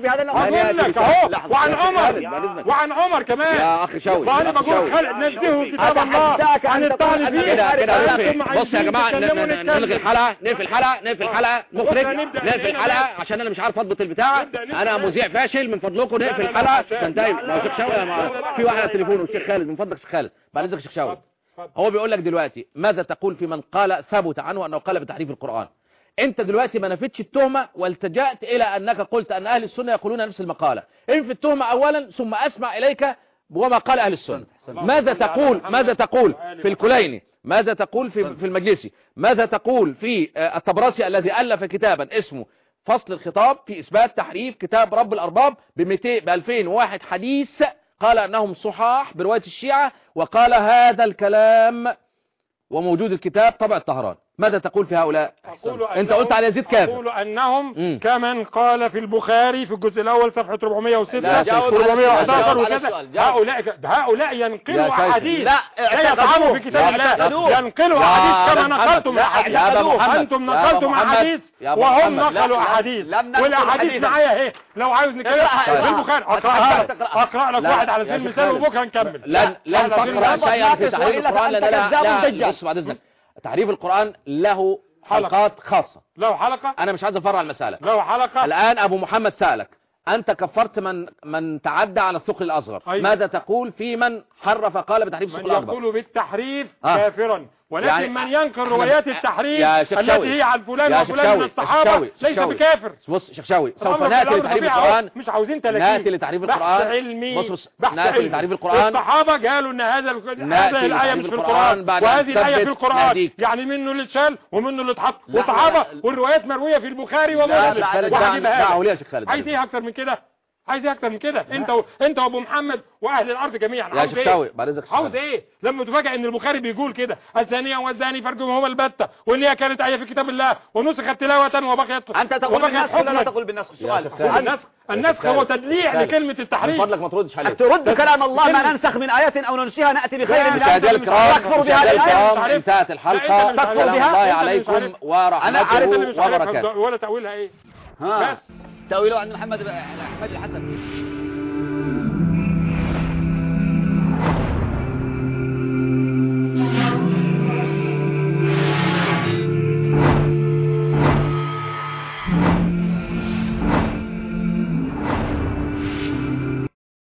بشيء اهو. وعن عمر وعن عمر كمان يا اخي شاوي. وانا بقول خلق نزهوا كتاب الله عن الطعن فيه. بص يا جماعه نلغي الحلقه، نقفل الحلقه نقفل الحلقه مخرج نقفل الحلقه عشان انا مش عارف اضبط البتاع، انا مذيع فاشل، من فضلكم نقفل الحلقه تنتهي. يا شيخ شاوي في واحد على التليفون، الشيخ خالد من فضلك. شيخ خالد بعد اذنك شيخ شاوي، هو بيقول لك دلوقتي ماذا تقول في من قال ثبت عنه انه قال بتحريف القرآن؟ انت دلوقتي ما نفيتش التهمه والتجأت الى انك قلت ان اهل السنه يقولون نفس المقاله. انفي التهمه اولا ثم اسمع اليك وما قال اهل السنه. ماذا تقول ماذا تقول في الكليني؟ ماذا تقول في في المجلسي؟ ماذا تقول في الطبرسي الذي ألف كتابا اسمه فصل الخطاب في إثبات تحريف كتاب رب الأرباب ب ألفين وواحد حديث قال أنهم صحاح برواية الشيعة، وقال هذا الكلام وموجود الكتاب طبع الطهران. ماذا تقول في هؤلاء؟ انت قلت على يزيد كافر. أقول أنهم م. كمن قال في البخاري في الجزء الأول صفحة أربعمائة وستة أربعمائة وأحد عشر وكذا. هؤلاء هؤلاء ينقلوا أحاديث لا يطعنوا في كتاب الله، ينقلوا أحاديث كما نقلتم أحاديث. أنتم نقلتم أحاديث وهم نقلوا أحاديث، والأحاديث معايا اهي لو عاوز نتكلم في البخاري أقرأ أقرأ لك واحد على سبيل المثال وبكره نكمل. لن لن تقرأ شيئا في تحريف القرآن لأن لا بص بعد إذنك تحريف القرآن له حلقات خاصة، له حلقة. أنا مش عايز أفرع المسألة، له حلقة. الآن أبو محمد سألك أنت كفرت من من تعدى على الثقل الأصغر. أيوة. ماذا تقول في من حرف قال بتحريف الثقل الأكبر؟ من يقول بالتحريف آه. كافرا، ولكن يعني من ينقل روايات التحريف التي هي عن فلان وفلان من الصحابة ليس بكافر. بص شيخ شاوي سوف نأتي لتحريف القرآن، مش عاوزين تلاكين، نأتي لتحريف القرآن. علمي. بص بص نأتي لتحريف القرآن. الصحابة قالوا ان هذا هذه الآية مش في القرآن وهذه الآية في القرآن، يعني منه اللي اتشال ومنه اللي اتحط، وصحابة والروايات مروية في البخاري ومسلم. عايز ايه اكتر من كده؟ عايز ايه اكتر من كده؟ انت و... انت وابو محمد واهل الارض جميعا عاوز ايه؟ عاوز ايه لما تفاجئ ان البخاري بيقول كده الزانيه والزاني فرجمهما البته، وان هي كانت ايه في كتاب الله ونسخت تلاوه وبقيت. انت تقول بالنسخ ولا لا تقول بالنسخ؟ السؤال النسخ النسخ هو تدليع لكلمه التحريف. من فضلك ما تردش عليه. ترد كلام الله ما ننسخ من ايات او ننسيها ناتي بخير من مشاهدي الكرام. تكفر بها الايه. انتهت الحلقه. تكفر بها. الله عليكم ورحمته وبركاته. ولا تاويلها ايه؟ بس تاويله عند محمد احمد الحسن.